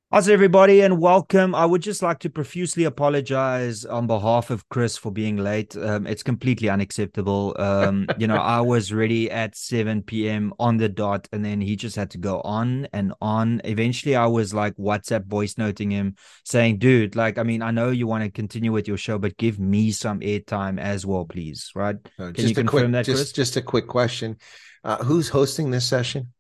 How's everybody and welcome. I would just like to profusely apologize on behalf of Chris for being late. It's completely unacceptable. I was ready at 7 p.m. on the dot, and then he just had to go on and on. Eventually, I was like WhatsApp voice noting him saying, dude, I know you want to continue with your show, but give me some airtime as well, please. Right? Can you Just a confirm quick, that, just Chris? just a quick question. Who's hosting this session?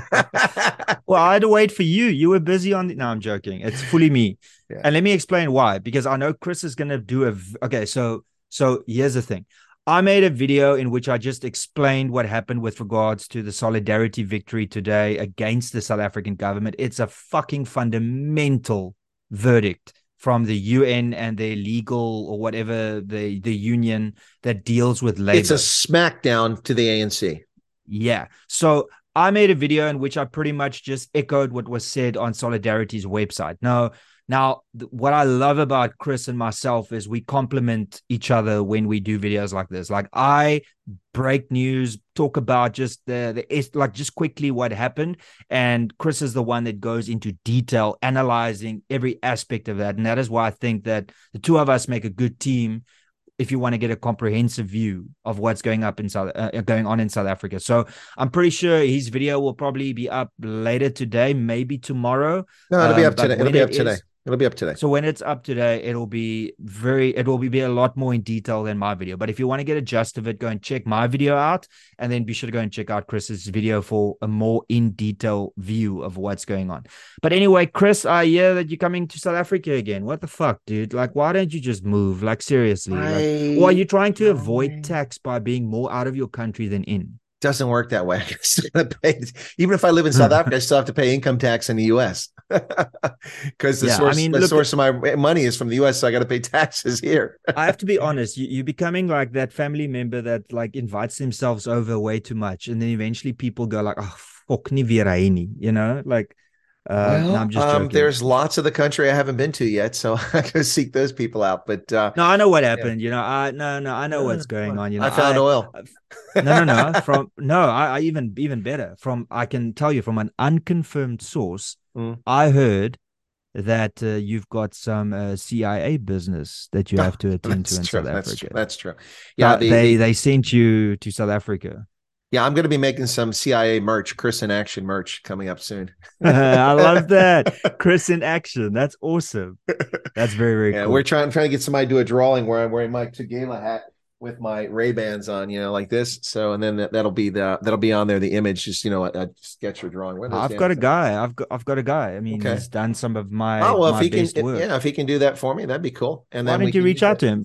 Well, I had to wait for you. You were busy on the. No, I'm joking. It's fully me. Yeah. And let me explain why. Because I know Chris is gonna do a. Okay, so here's the thing. I made a video in which I just explained what happened with regards to the solidarity victory today against the South African government. It's a fucking fundamental verdict from the UN and their legal or whatever the union that deals with It's a labor. smackdown to the ANC. Yeah. So I made a video in which I pretty much just echoed what was said on Solidarity's website. Now, what I love about Chris and myself is we complement each other when we do videos like this. Like I break news, talk about just like just quickly what happened, and Chris is the one that goes into detail, analyzing every aspect of that, and that is why I think that the two of us make a good team if you want to get a comprehensive view of what's going on in South Africa. So I'm pretty sure his video will probably be up later today, maybe tomorrow. No, it'll be up But today. It'll when be it up today. is, It'll be up today. so when it's up today, it will be a lot more in detail than my video. But if you want to get a gist of it, go and check my video out, and then be sure to go and check out Chris's video for a more in detail view of what's going on. But anyway, Chris, I hear that you're coming to South Africa again. What the fuck, dude? Like, why don't you just move? Like, seriously, like, or are I you trying to avoid tax by being more out of your country than in? doesn't work that way. I still gotta pay, even if I live in South Africa, I still have to pay income tax in the U.S. because the Yeah, I source mean, the look, source of my money is from the U.S., so I got to pay taxes here. I have to be honest. You're becoming like that family member that like invites themselves over way too much, and then eventually people go like, "Oh, fuck nie weer hy nie," you know? Like, no, I'm Well, just joking. there's lots of the country I haven't been to yet, so I go seek those people out. But No, I know what yeah, happened. I no, I know what's going on. I found oil. No, no, no. From no, I even better. From I can tell you from an unconfirmed source, Mm. I heard that you've got some CIA business that you Oh, have to attend to that's in true. South That's true. Africa. That's true. Yeah, So the they sent you to South Africa. yeah, I'm going to be making some CIA merch, Chris in Action merch coming up soon. I love that. Chris in action. That's awesome. That's very, very Yeah, we're cool. trying to get somebody to do a drawing where I'm wearing my Tugela hat with my Ray Bans on, like this. So, and then that'll be on there. The image, just a sketch or drawing. Where are those I've damn got a things? guy. I've got a guy. I mean, Okay. he's done some of Oh my well, if my he can, best work. yeah, if he can do that for me, that'd be cool. And Why then we don't you can reach use out that. to him?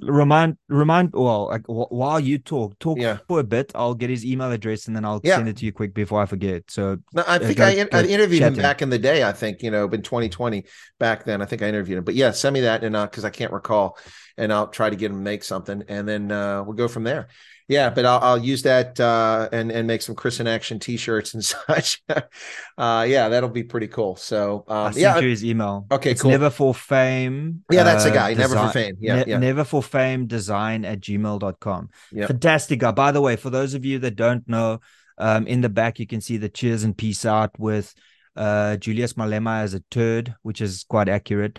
Well, like, while you talk Yeah, for a bit. I'll get his email address and then I'll yeah. send it to you quick before I forget. So No, I think I go interviewed him chat him. back in the day. I think in 2020 back then. I think I interviewed him. But yeah, send me that and because I can't recall, and I'll try to get him to make something, and then we'll go from there. Yeah, but I'll use that and make some Chris in Action T-shirts and such. Yeah, that'll be pretty cool. So I sent yeah, you his email. okay, It's cool. never for fame, Yeah, that's a guy. Never for fame. Yeah, yeah, never for fame design at gmail.com. yeah. Fantastic guy. By the way, for those of you that don't know, in the back you can see the cheers and peace out with Julius Malema as a turd, which is quite accurate.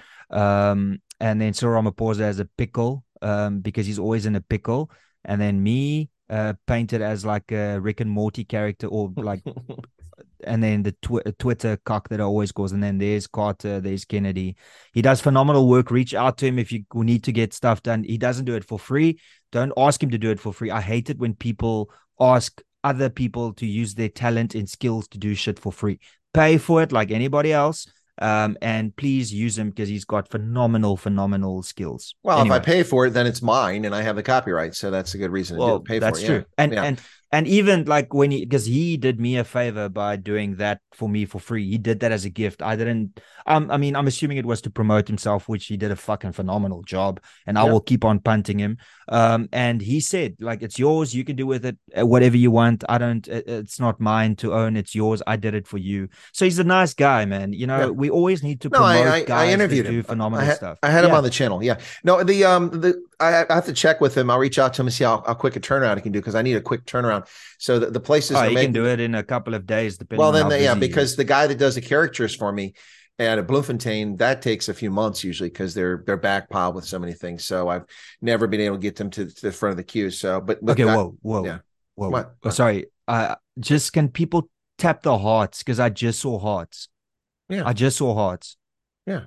And then Cyril Ramaphosa as a pickle, because he's always in a pickle. And then me painted as like a Rick and Morty character, or like, and then the Twitter cock that I always calls, and then there's Carter, there's Kennedy. He does phenomenal work. Reach out to him if you need to get stuff done. He doesn't do it for free. Don't ask him to do it for free. I hate it when people ask other people to use their talent and skills to do shit for free. Pay for it like anybody else. And please use him because he's got phenomenal skills. Well, if I Anyway. pay for it, then it's mine, and I have the copyright, so that's a good reason to do it. Well, Pay for that's it. Yeah, true. And yeah. and even like when because he did me a favor by doing that for me for free. He did that as a gift. I didn't I mean, I'm assuming it was to promote himself, which he did a fucking phenomenal job, and I Yep. will keep on punting him. And he said, like, it's yours, you can do with it whatever you want. I don't it's not mine to own, it's yours. I did it for you. So he's a nice guy, man. Yeah. We always need to No, promote I guys that interviewed do him. phenomenal stuff. I had him Yeah. on the channel. Yeah. No, the I have to check with him. I'll reach out to him and see how quick a turnaround he can do because I need a quick turnaround. So the places Oh, are he can making do it in a couple of days, depending well on then how yeah, busy he because is. the guy that does the characters for me And at Bloemfontein, that takes a few months usually because they're backpiled with so many things. So I've never been able to get them to the front of the queue. So, but Okay, I, whoa, yeah, whoa, whoa. what? Oh, sorry. Just can people tap the hearts? Because I just saw hearts. Yeah, I just saw hearts. yeah.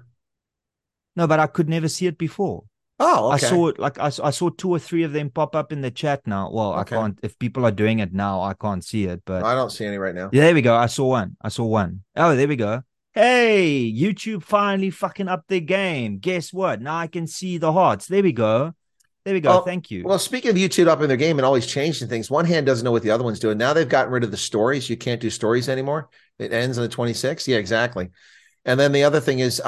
No, but I could never see it before. Oh, I okay, saw it like I saw two or three of them pop up in the chat now. Well, I okay. can't if people are doing it now, I can't see it. But I don't see any right now. yeah, there we go. I saw one. I saw one. Oh, there we go. Hey, YouTube finally fucking up their game. Guess what? Now I can see the hearts. There we go. There we go. Oh, Thank you. well, speaking of YouTube up in their game and always changing things, one hand doesn't know what the other one's doing. Now they've gotten rid of the stories. You can't do stories anymore. It ends on the 26th. Yeah, exactly. And then the other thing is,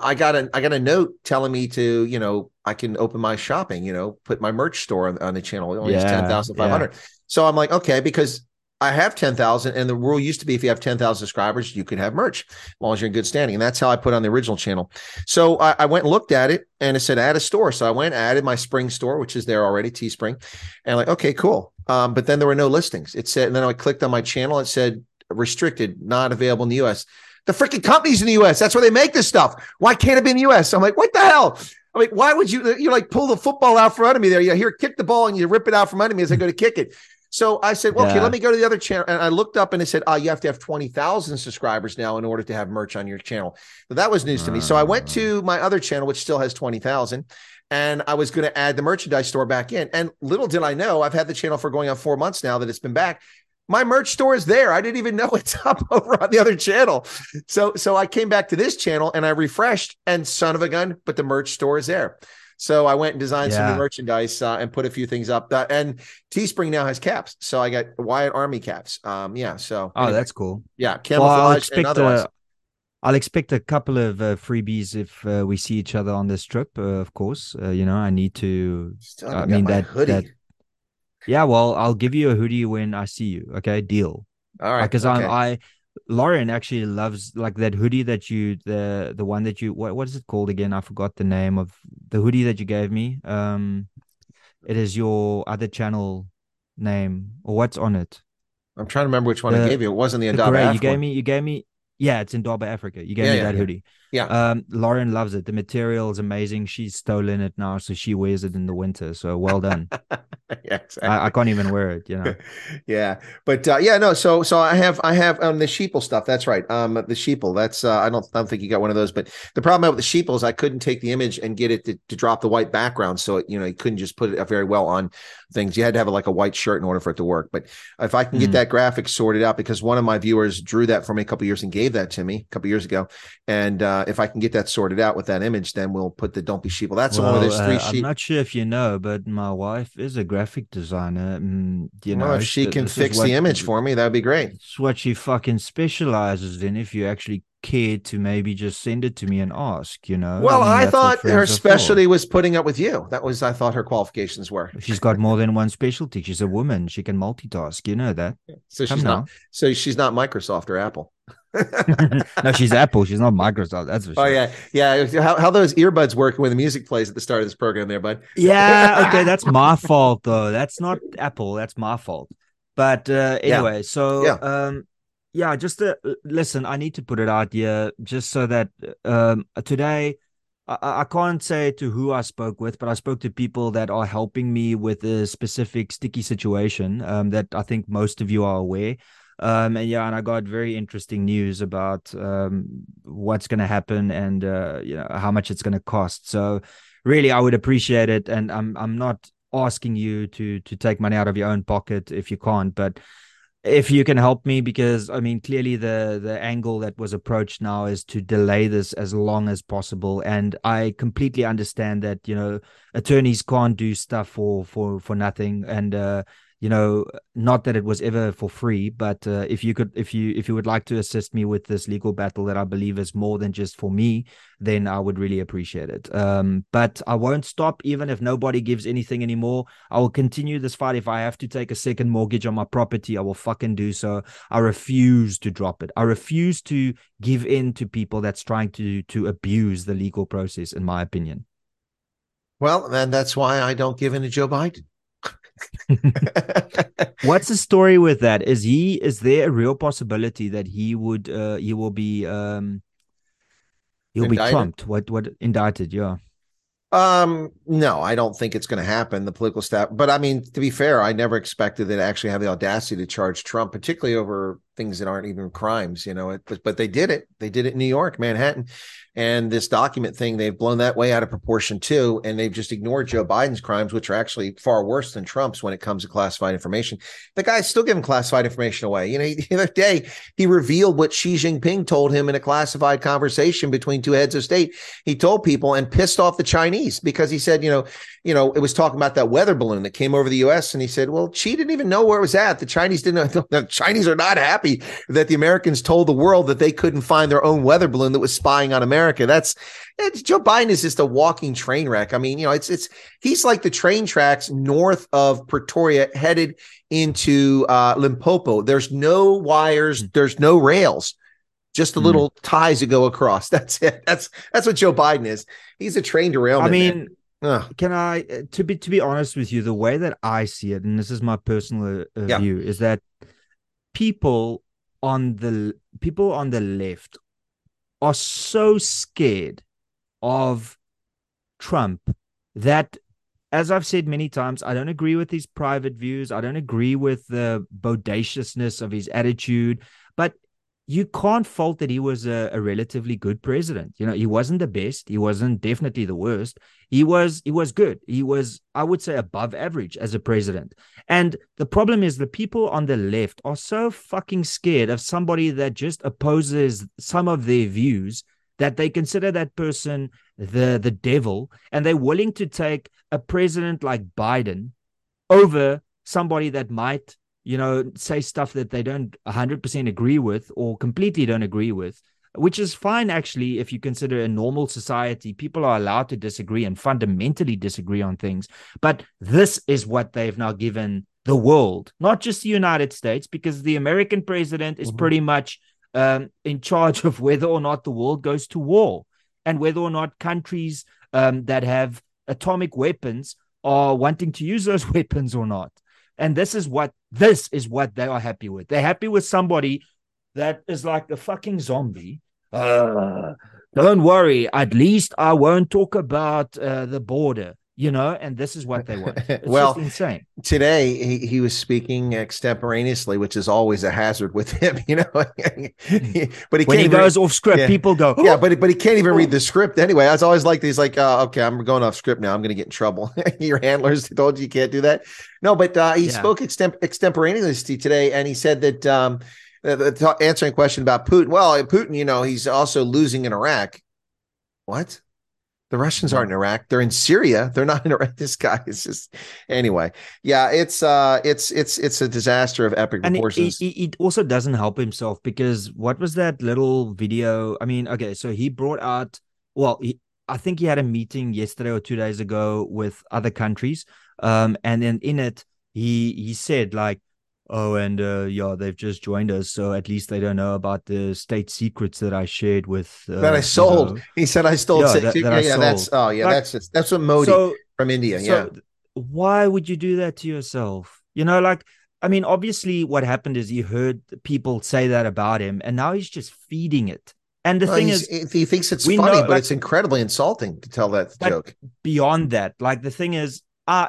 I got a note telling me to, I can open my shopping, put my merch store on the channel. It only has Yeah, yeah. 10,500. So I'm like, okay, because I have 10,000, and the rule used to be if you have 10,000 subscribers, you could have merch as long as you're in good standing. And that's how I put on the original channel. So I went and looked at it, and it said add a store. So I went, added my Spring store, which is there already, Teespring, and like, okay, cool. But then there were no listings. It said, and then I clicked on my channel. It said restricted, not available in the US. The freaking company's in the US. That's where they make this stuff. Why can't it be in the US? I'm like, what the hell? I mean, why would you like pull the football out from under me there? You hear kick the ball and you rip it out from under me as I go to kick it. So I said, well, okay, let Yeah. me go to the other channel. And I looked up and it said, you have to have 20,000 subscribers now in order to have merch on your channel. So that was news to me. So I went Uh, to my other channel, which still has 20,000. And I was going to add the merchandise store back in. And little did I know, I've had the channel for going on 4 months now that it's been back. My merch store is there. I didn't even know it's up over on the other channel. So I came back to this channel and I refreshed, and son of a gun, but the merch store is there. So I went and designed some new yeah. merchandise and put a few things up. And Teespring now has caps. So I got Wyatt Army caps. Yeah. So Oh, anyway, that's cool. yeah, Well, camouflage and otherwise. I'll expect a couple of freebies if we see each other on this trip. Of course, I need to. Still I haven't got mean my that. hoodie. Yeah, well, I'll give you a hoodie when I see you. Okay, deal. All right. Because Okay. Lauren actually loves like that hoodie that the one that you what is it called again? I forgot the name of the hoodie that you gave me. It is your other channel name or what's on it? I'm trying to remember which one I The gave you. It wasn't the the Indaba gray Africa one. you gave me. Yeah, it's in Daba, Africa. You gave Yeah. me Yeah. that Yeah. hoodie. Yeah. Lauren loves it. The material is amazing. She's stolen it now, so she wears it in the winter. So well done. Yeah, I exactly. can't even wear it. Yeah, but yeah, no. So I have the sheeple stuff. That's right. The sheeple. That's I don't think you got one of those. But the problem with the sheeple is I couldn't take the image and get it to drop the white background. So you couldn't just put it very well on things. You had to have like a white shirt in order for it to work. But if I can get Hmm. that graphic sorted out, because one of my viewers drew that for me a couple years and gave that to me a couple years ago, and if I can get that sorted out with that image, then we'll put the don't be sheeple. That's the one where Well, there's three I'm sheep. not sure if you know, but my wife is a graphic designer. Well, if she can This is fix the image for me, that'd be great. it's what she fucking specializes in. If you actually care to maybe just send it to me and ask, I Well, mean, I that's what thought her friends are for. specialty was putting up with you. I thought her qualifications were. She's got more than one specialty. She's a woman. She can multitask. You know that. So Come she's not. now. So she's not Microsoft or Apple. No, she's Apple. She's not Microsoft. That's for Oh sure. yeah, yeah. How those earbuds work when the music plays at the start of this program, there, bud? Yeah, okay, that's my fault though. That's not Apple, that's my fault. But Yeah, anyway, so yeah. yeah, just listen, I need to put it out here just so that today I can't say to who I spoke with, but I spoke to people that are helping me with a specific sticky situation that I think most of you are aware. And yeah, and I got very interesting news about what's going to happen and how much it's going to cost. So really, I would appreciate it, and I'm not asking you to take money out of your own pocket if you can't, but if you can help me, because I mean clearly the angle that was approached now is to delay this as long as possible, and I completely understand that attorneys can't do stuff for nothing, and you know not that it was ever for free, but if you would like to assist me with this legal battle that I believe is more than just for me, then I would really appreciate it. But I won't stop even if nobody gives anything anymore. I will continue this fight. If I have to take a second mortgage on my property, I will fucking do so. I refuse to drop it. I refuse to give in to people that's trying to abuse the legal process, in my opinion. Well, then that's why I don't give in to Joe Biden. What's the story with that? Is there a real possibility that he will be He'll be Indicted? trumped. What indicted? Yeah. No, I don't think it's going to happen. The political staff, but I mean, to be fair, I never expected they to actually have the audacity to charge Trump, particularly over things that aren't even crimes. But they did it. They did it in New York, Manhattan, and this document thing. They've blown that way out of proportion too, and they've just ignored Joe Biden's crimes, which are actually far worse than Trump's when it comes to classified information. The guy's still giving classified information away. The other day he revealed what Xi Jinping told him in a classified conversation between two heads of state. He told people and pissed off the Chinese because he said, it was talking about that weather balloon that came over the U.S. And he said, well, Xi didn't even know where it was at. The Chinese didn't know. The Chinese are not happy that the Americans told the world that they couldn't find their own weather balloon that was spying on America. Joe Biden is just a walking train wreck. I mean, he's like the train tracks north of Pretoria headed into Limpopo. There's no wires. There's no rails. Just the little ties that go across. That's it. That's what Joe Biden is. He's a train derailment. I mean, can I, to be honest with you, the way that I see it, and this is my personal view, is that people on the left are so scared of Trump that, as I've said many times, I don't agree with his private views. I don't agree with the bodaciousness of his attitude, but you can't fault that he was a relatively good president. He wasn't the best. He wasn't definitely the worst. He was good. He was, I would say, above average as a president. And the problem is the people on the left are so fucking scared of somebody that just opposes some of their views that they consider that person the devil, and they're willing to take a president like Biden over somebody that might say stuff that they don't 100% agree with or completely don't agree with, which is fine, actually, if you consider a normal society. People are allowed to disagree and fundamentally disagree on things. But this is what they've now given the world, not just the United States, because the American president is pretty much in charge of whether or not the world goes to war and whether or not countries that have atomic weapons are wanting to use those weapons or not. And this is what they are happy with. They're happy with somebody that is like a fucking zombie. Don't worry, at least I won't talk about the border, and this is what they want. It's just insane. Today he was speaking extemporaneously, which is always a hazard with him, but when he goes off script, people go, oh. Yeah, but he can't even read the script anyway. I was always like, he's like, okay, I'm going off script now. I'm going to get in trouble. Your handlers told you can't do that. No, but he spoke extemporaneously today, and he said that answering a question about Putin. Well, Putin, he's also losing in Iraq. What? The Russians aren't in Iraq. They're in Syria. They're not in Iraq. This guy is just, anyway. Yeah, it's a disaster of epic proportions. And he also doesn't help himself, because what was that little video? I mean, okay, so he brought out, I think he had a meeting yesterday or 2 days ago with other countries. And then in it, he said like, oh, and they've just joined us, so at least they don't know about the state secrets that I shared with that I sold. He said I stole. That's what Modi from India. So why would you do that to yourself? I mean, obviously, what happened is he heard people say that about him, and now he's just feeding it. And the thing is, he thinks it's funny, but it's incredibly insulting to tell that joke. Beyond that, the thing is,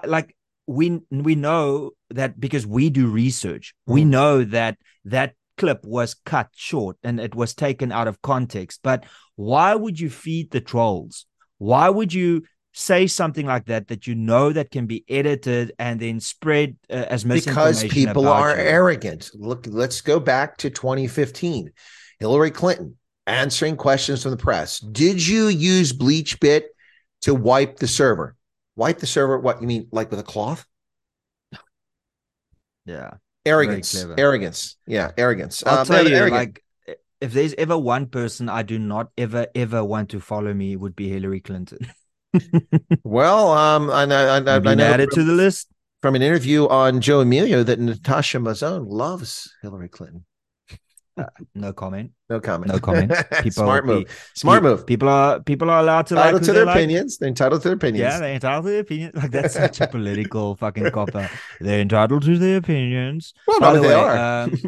we know that because we do research, we know that clip was cut short and it was taken out of context. But why would you feed the trolls? Why would you say something like that that can be edited and then spread as misinformation? Because people are arrogant. Look, let's go back to 2015. Hillary Clinton answering questions from the press. Did you use BleachBit to wipe the server? Wipe the server? What you mean, like with a cloth? Yeah. Arrogance. Yeah, arrogance. I'll tell you, if there's ever one person I do not ever want to follow me, it would be Hillary Clinton. Well, I know added to the list from an interview on Joe Emilio that Natasha Mazzone loves Hillary Clinton. No comment. Smart move. People are allowed to entitled to their opinions. They're entitled to their opinions. Yeah, they're entitled to their opinions. That's such a political fucking copper. They're entitled to their opinions. Well, no, they are.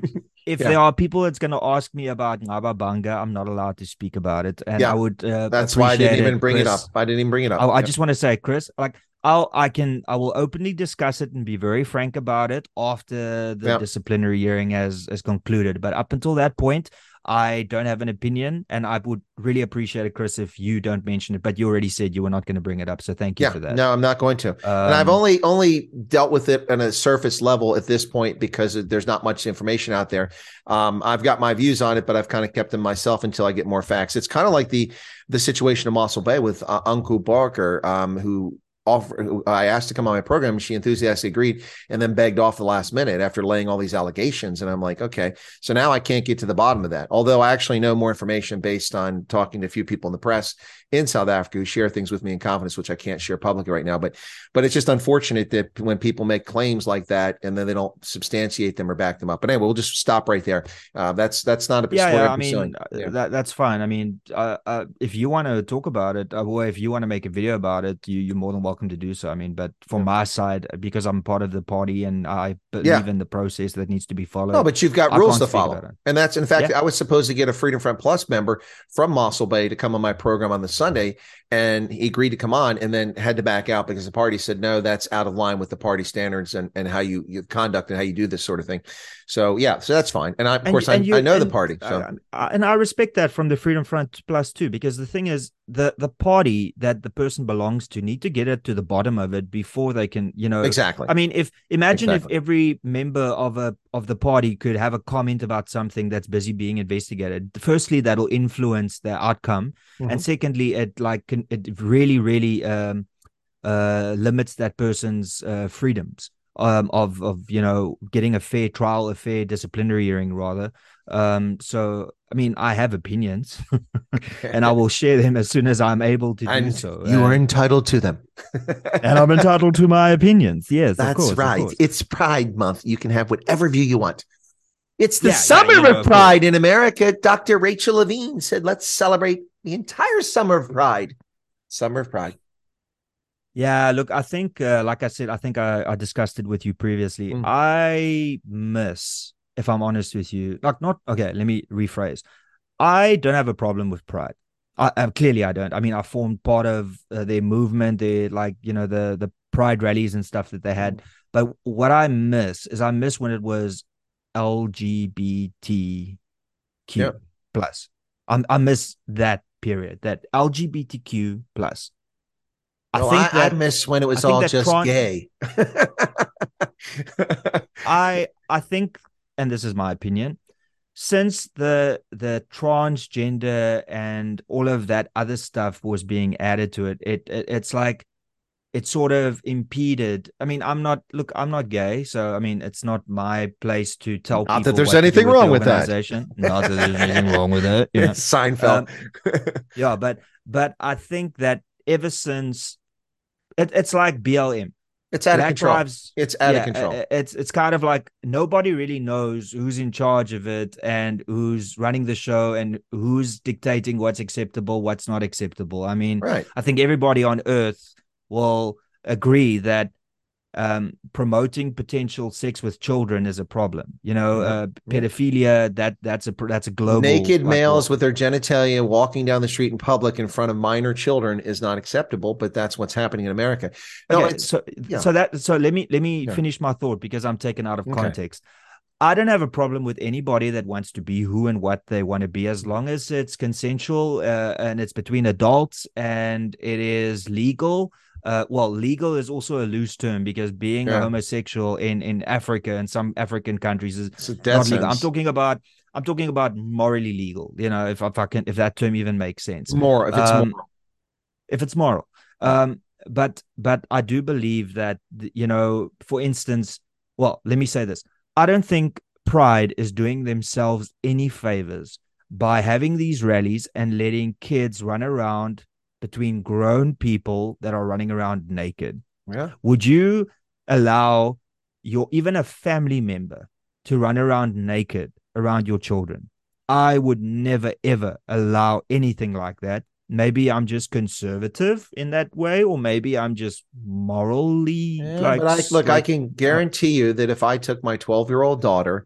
if Yeah. there are people that's going to ask me about Ngaba Banga, I'm not allowed to speak about it, and I Yeah. would That's why I didn't appreciate even it, bring it up. Chris. I didn't even bring it up. I Yep. just want to say, Chris, like I will openly discuss it and be very frank about it after the Yep. disciplinary hearing has concluded. But up until that point, I don't have an opinion, and I would really appreciate it, Chris, if you don't mention it. But you already said you were not going to bring it up, so thank you Yeah, for that. no, I'm not going to. And I've only dealt with it on a surface level at this point because there's not much information out there. I've got my views on it, but I've kind of kept them myself until I get more facts. It's kind of like the situation of Mossel Bay with Uncle Barker, who I asked to come on my program. She enthusiastically agreed and then begged off the last minute after laying all these allegations. And I'm like, okay, so now I can't get to the bottom of that. Although I actually know more information based on talking to a few people in the press in South Africa who share things with me in confidence, which I can't share publicly right now. But it's just unfortunate that when people make claims like that and then they don't substantiate them or back them up. But anyway, we'll just stop right there. That's not a story I'm pursuing. That's fine. I mean, if you want to talk about it, or if you want to make a video about it, you're more than welcome to do so. I mean, but from my side, because I'm part of the party and I believe in the process that needs to be followed. No, but you've got rules to follow. And that's, in fact, I was supposed to get a Freedom Front Plus member from Mossel Bay to come on my program on the Sunday, and he agreed to come on and then had to back out because the party said, no, that's out of line with the party standards and how you conduct and how you do this sort of thing. So, so that's fine. And I know the party. So. And I respect that from the Freedom Front Plus too, because the thing is, the party that the person belongs to need to get it to the bottom of it before they can, Exactly. I mean, if every member of the party could have a comment about something that's busy being investigated, firstly, that'll influence the outcome. Mm-hmm. And secondly, it really limits that person's freedoms of getting a fair trial, a fair disciplinary hearing rather. So I mean, I have opinions and I will share them as soon as I'm able to do so. You are entitled to them. And I'm entitled to my opinions. Yes, that's of course, right. Of course. It's Pride Month. You can have whatever view you want. It's the summer of pride in America. Dr. Rachel Levine said, let's celebrate the entire summer of pride. Summer of pride. Yeah, look, I think, like I said, I think I discussed it with you previously. I miss, if I'm honest with you, let me rephrase. I don't have a problem with pride. Clearly I don't. I mean, I formed part of their movement, the pride rallies and stuff that they had. But what I miss when it was LGBTQ plus. I miss that period, that LGBTQ plus. I miss when it was all just gay. I think, and this is my opinion, since the transgender and all of that other stuff was being added to it, it's like it sort of impeded. I mean, I'm not gay, so I mean, it's not my place to tell people that there's anything wrong with that. Not that there's anything wrong with it. Yeah. Seinfeld. But I think that ever since it's like BLM. It's out of control. It's out of control. It's kind of like nobody really knows who's in charge of it and who's running the show and who's dictating what's acceptable, what's not acceptable. I mean, I think everybody on earth will agree that promoting potential sex with children is a problem. Pedophilia, that's a global. Naked males with their genitalia walking down the street in public in front of minor children is not acceptable, but that's what's happening in America. So let me finish my thought because I'm taken out of context. I don't have a problem with anybody that wants to be who and what they want to be, as long as it's consensual and it's between adults and it is legal. Legal is also a loose term because being a homosexual in Africa and some African countries is not legal. I'm talking about morally legal. If that term even makes sense. If it's moral. But I do believe that for instance, let me say this. I don't think Pride is doing themselves any favors by having these rallies and letting kids run around between grown people that are running around naked. Yeah. Would you allow even a family member to run around naked around your children? I would never, ever allow anything like that. Maybe I'm just conservative in that way, or maybe I'm just morally I can guarantee you that if I took my 12-year-old daughter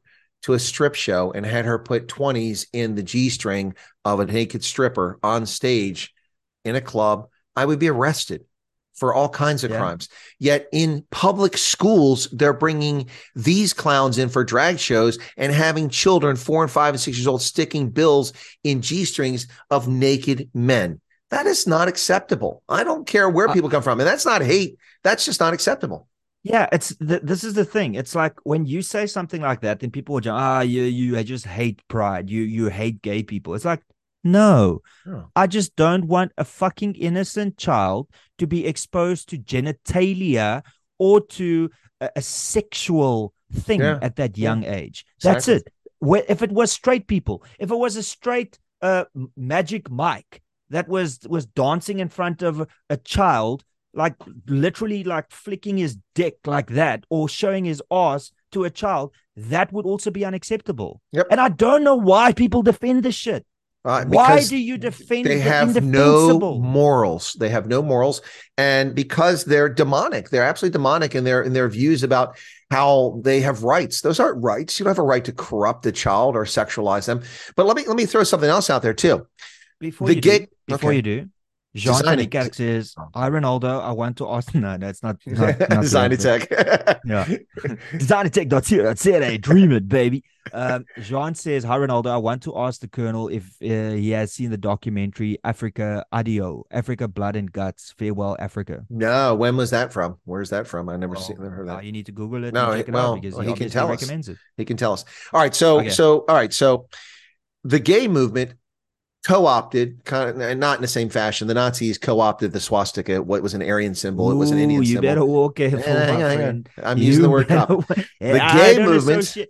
to a strip show and had her put 20s in the G-string of a naked stripper on stage in a club, I would be arrested for all kinds of crimes. Yet in public schools, they're bringing these clowns in for drag shows and having children 4 and 5 and 6 years old sticking bills in G-strings of naked men. That is not acceptable. I don't care where people come from. And that's not hate. That's just not acceptable. Yeah, this is the thing. It's like when you say something like that, then people will just, you just hate pride. You hate gay people. It's like, no, I just don't want a fucking innocent child to be exposed to genitalia or to a sexual thing at that young age. That's it. If it was straight people, if it was a straight Magic Mike that was dancing in front of a child, like literally like flicking his dick like that or showing his ass to a child, that would also be unacceptable. And I don't know why people defend this shit. Why do you defend they have no morals? They have no morals, and because they're demonic, they're absolutely demonic in their views about how they have rights. Those aren't rights. You don't have a right to corrupt a child or sexualize them. But let me throw something else out there too. Before you do, Jean Tonic says, "Hi Ronaldo, I want to ask." No, that's not Designatech. Yeah, Designatech.co.za. Dream it, baby. Jean says, "Hi Ronaldo, I want to ask the Colonel if he has seen the documentary Africa Adio, Africa Blood and Guts, Farewell Africa." No, when was that from? Where's that from? I never heard that. You need to Google it. And check it out because he can tell us. He can tell us. All right, so the gay movement co-opted, kind of, not in the same fashion. The Nazis co-opted the swastika. What was an Aryan symbol? It was an Indian symbol. You better walk careful, hang on. I'm using the word cop. The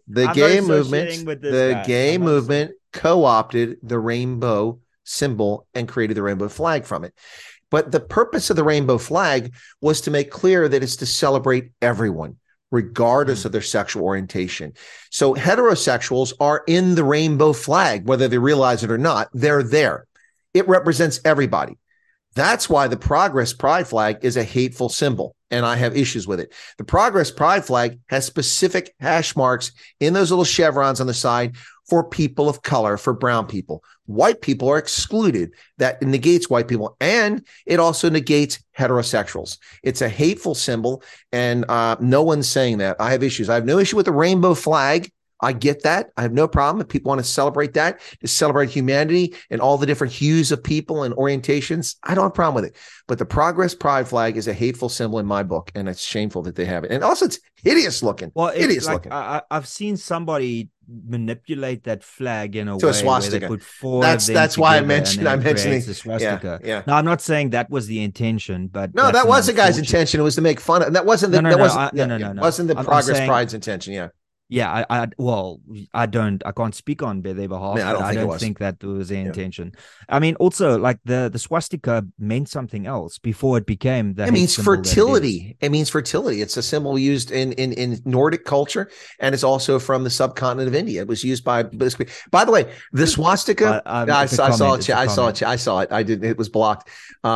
gay movement co-opted the rainbow symbol and created the rainbow flag from it. But the purpose of the rainbow flag was to make clear that it's to celebrate everyone, regardless of their sexual orientation. So heterosexuals are in the rainbow flag, whether they realize it or not. They're there. It represents everybody. That's why the Progress Pride flag is a hateful symbol, and I have issues with it. The Progress Pride flag has specific hash marks in those little chevrons on the side for people of color, for brown people. White people are excluded. That negates white people, and it also negates heterosexuals. It's a hateful symbol, and no one's saying that. I have issues. I have no issue with the rainbow flag. I get that. I have no problem if people want to celebrate that, to celebrate humanity and all the different hues of people and orientations. I don't have a problem with it. But the Progress Pride flag is a hateful symbol in my book, and it's shameful that they have it. And also, it's hideous looking. Well, hideous looking. I've seen somebody manipulate that flag in a to way a swastika. Where they put four that's why I mentioned the swastika. Yeah. Now, I'm not saying that was the intention, but no, that was the guy's intention. It was to make fun of. That wasn't the wasn't the Progress Pride's intention. Yeah. Yeah, I can't speak on their behalf. Yeah, I don't think that was their intention. I mean, also, like the swastika meant something else before it became that. It means fertility. It means fertility. It's a symbol used in Nordic culture, and it's also from the subcontinent of India. It was used by the way, the swastika. I saw it. I did. It was blocked.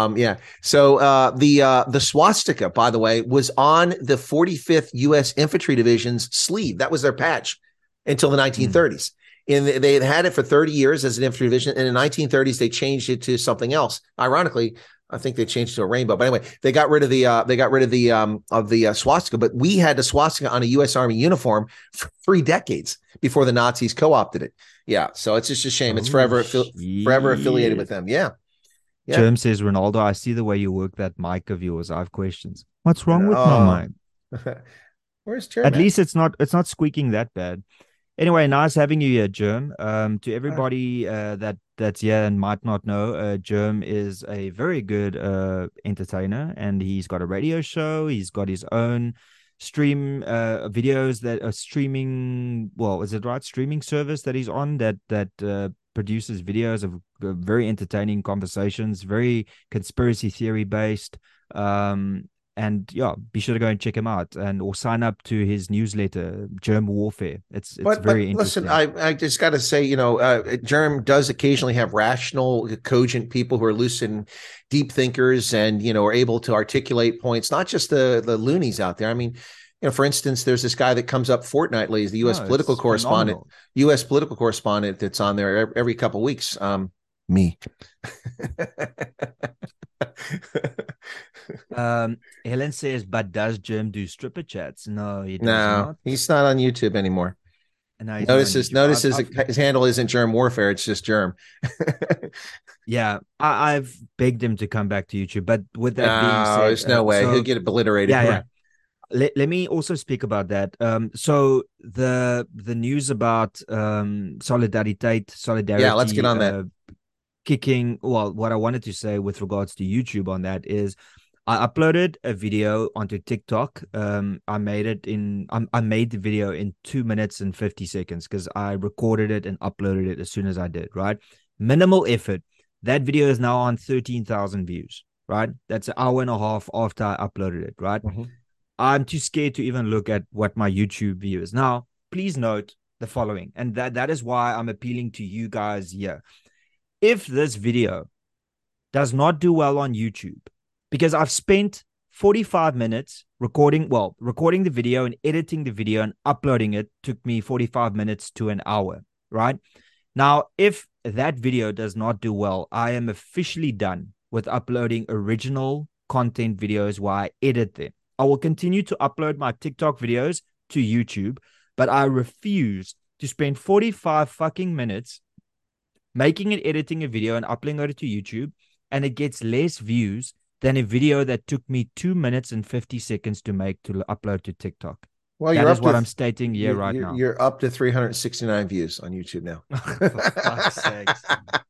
So the swastika, by the way, was on the 45th U.S. Infantry Division's sleeve. That was their patch until the 1930s. And they had had it for 30 years as an infantry division. And in the 1930s, they changed it to something else. Ironically, I think they changed it to a rainbow. But anyway, they got rid of the swastika. But we had the swastika on a U.S. Army uniform for 3 decades before the Nazis co-opted it. Yeah, so it's just a shame. It's forever affiliated with them. Yeah. Germ says, Ronaldo, I see the way you work that mic of yours. I have questions. What's wrong with my mic? Where's Germ? At least it's not squeaking that bad. Anyway, nice having you here, Germ. To everybody that's here and might not know, Germ is a very good entertainer, and he's got a radio show. He's got his own stream videos that are streaming. Well, is it right? Streaming service that he's on that produces videos of very entertaining conversations, very conspiracy theory based. And yeah, be sure to go and check him out or sign up to his newsletter, Germ Warfare. It's very interesting. Listen, I just got to say, Germ does occasionally have rational, cogent people who are lucid, deep thinkers, and are able to articulate points. Not just the loonies out there. I mean, for instance, there's this guy that comes up fortnightly. He's the U.S. No, political it's correspondent. phenomenal. U.S. political correspondent that's on there every couple of weeks. Me. Helen says, but does Jim do stripper chats? No, he does No, not. he's not on YouTube anymore. No, he's not on Notices YouTube. notices his handle isn't Germ Warfare. It's just Germ. Yeah, I've begged him to come back to YouTube. But with that being No, said, there's no way he'll get obliterated. yeah, Right. yeah. Let me also speak about that. So the news about Yeah, let's get solidarity on that. kicking. Well, what I wanted to say with regards to YouTube on that is I uploaded a video onto TikTok. I made I made the video in 2 minutes and 50 seconds because I recorded it and uploaded it as soon as I did, right? Minimal effort. That video is now on 13,000 views, right? That's an hour and a half after I uploaded it, right? Mm-hmm. I'm too scared to even look at what my YouTube view is. Now, please note the following, and that is why I'm appealing to you guys here. If this video does not do well on YouTube, because I've spent 45 minutes recording the video and editing the video and uploading it took me 45 minutes to an hour, right? Now, if that video does not do well, I am officially done with uploading original content videos while I edit them. I will continue to upload my TikTok videos to YouTube, but I refuse to spend 45 fucking minutes making and editing a video and uploading it to YouTube, and it gets less views than a video that took me 2 minutes and 50 seconds to make to upload to TikTok. Well, that is what I'm stating here right now. You're up to 369 views on YouTube now. For fuck's sakes.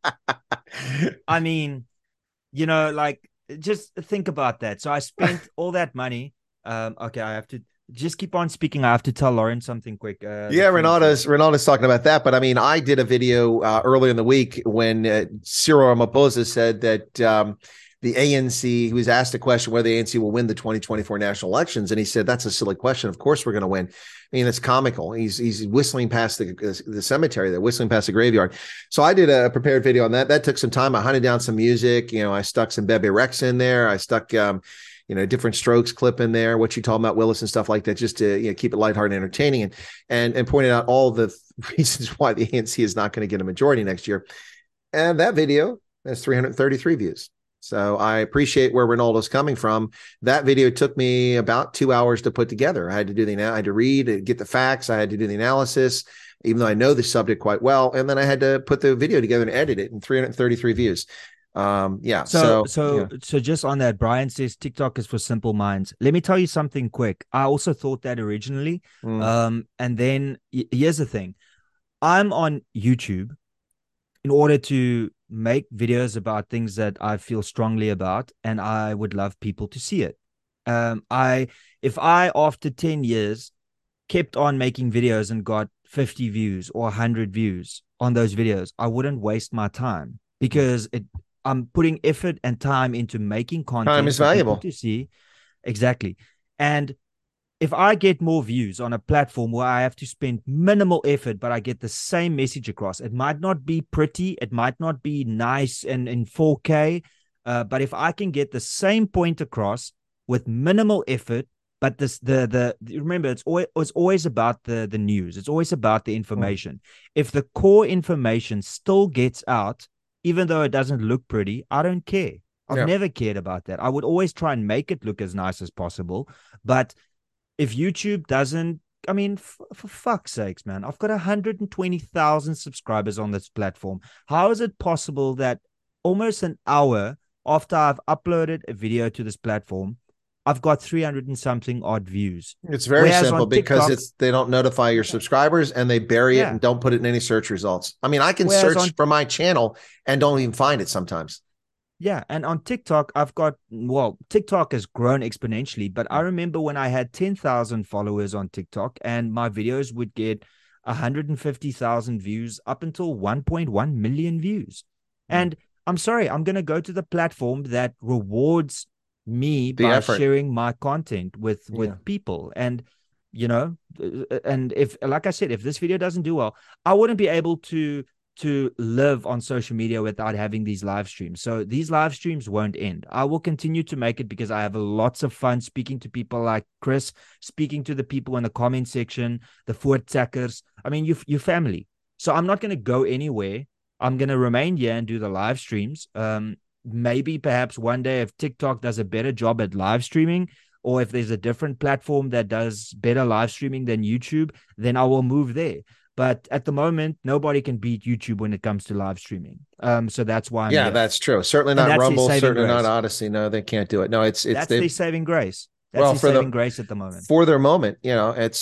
I mean, like, just think about that. So I spent all that money. Okay, I have to just keep on speaking. I have to tell Lauren something quick. Yeah, Renata's talking about that. But I mean, I did a video earlier in the week when Cyril Ramaphosa said that the ANC, he was asked a question whether the ANC will win the 2024 national elections. And he said, that's a silly question. Of course we're going to win. I mean, it's comical. He's whistling past the cemetery, they're whistling past the graveyard. So I did a prepared video on that. That took some time. I hunted down some music. I stuck some Bebe Rex in there. I stuck, different Strokes clip in there, what you talking about, Willis, and stuff like that, just to keep it lighthearted and entertaining, and pointed out all the reasons why the ANC is not going to get a majority next year. And that video has 333 views. So I appreciate where Ronaldo's coming from. That video took me about 2 hours to put together. I had to read, get the facts. I had to do the analysis, even though I know the subject quite well. And then I had to put the video together and edit it, and 333 views. So just on that, Brian says TikTok is for simple minds. Let me tell you something quick. I also thought that originally. And then here's the thing. I'm on YouTube in order to make videos about things that I feel strongly about, and I would love people to see it. If I after 10 years kept on making videos and got 50 views or 100 views on those videos, I wouldn't waste my time, because I'm putting effort and time into making content. Time is valuable to see. Exactly. And if I get more views on a platform where I have to spend minimal effort, but I get the same message across, it might not be pretty, it might not be nice and in 4K, but if I can get the same point across with minimal effort, but remember, it's always about the news. It's always about the information. If the core information still gets out, even though it doesn't look pretty, I don't care. I've never cared about that. I would always try and make it look as nice as possible. But if YouTube doesn't, I mean, for fuck's sakes, man, I've got 120,000 subscribers on this platform. How is it possible that almost an hour after I've uploaded a video to this platform, I've got 300 and something odd views? It's very simple, because they don't notify your subscribers, and they bury it and don't put it in any search results. I mean, I can search for my channel and don't even find it sometimes. Yeah, and on TikTok, TikTok has grown exponentially, but I remember when I had 10,000 followers on TikTok, and my videos would get 150,000 views up until 1.1 million views. And I'm sorry, I'm going to go to the platform that rewards me by sharing my content with people. And, and if, like I said, if this video doesn't do well, I wouldn't be able to to live on social media without having these live streams. So these live streams won't end. I will continue to make it because I have lots of fun speaking to people like Chris, speaking to the people in the comment section, the voortzakkers. I mean, you family. So I'm not going to go anywhere. I'm going to remain here and do the live streams. Maybe perhaps one day if TikTok does a better job at live streaming, or if there's a different platform that does better live streaming than YouTube, then I will move there. But at the moment, nobody can beat YouTube when it comes to live streaming. So that's why I'm here. That's true. Certainly not Rumble, certainly not Odyssey. No, they can't do it. No, it's that's their saving grace. That's their saving grace at the moment. For their moment, it's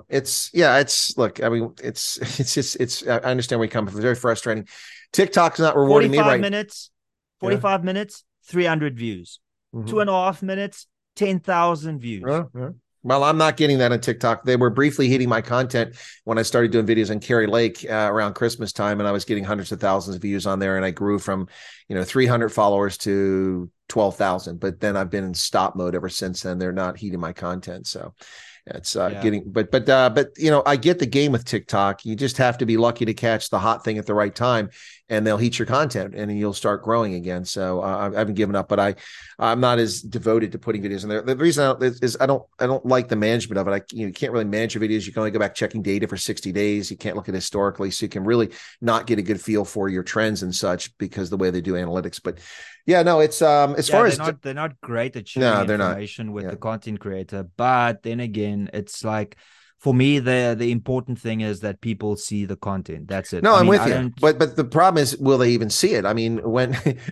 look, I mean, it's I understand where you come from. It's very frustrating. TikTok's not rewarding me right. 45 minutes, 300 views. 2.5 minutes, 10,000 views. Well, I'm not getting that on TikTok. They were briefly hitting my content when I started doing videos on Kari Lake around Christmas time, and I was getting hundreds of thousands of views on there, and I grew from 300 followers to 12,000. But then I've been in stop mode ever since then. They're not heating my content, so it's getting. But I get the game with TikTok. You just have to be lucky to catch the hot thing at the right time, and they'll heat your content, and you'll start growing again. So I haven't given up, but I'm not as devoted to putting videos in there. The reason is I don't like the management of it. You can't really manage your videos. You can only go back checking data for 60 days. You can't look at historically, so you can really not get a good feel for your trends and such because the way they do analytics. But yeah, no, it's as far as they're not great at sharing information with the content creator. But then again, it's like, for me, the important thing is that people see the content. That's it. No, I'm with you. But the problem is, will they even see it? I mean, when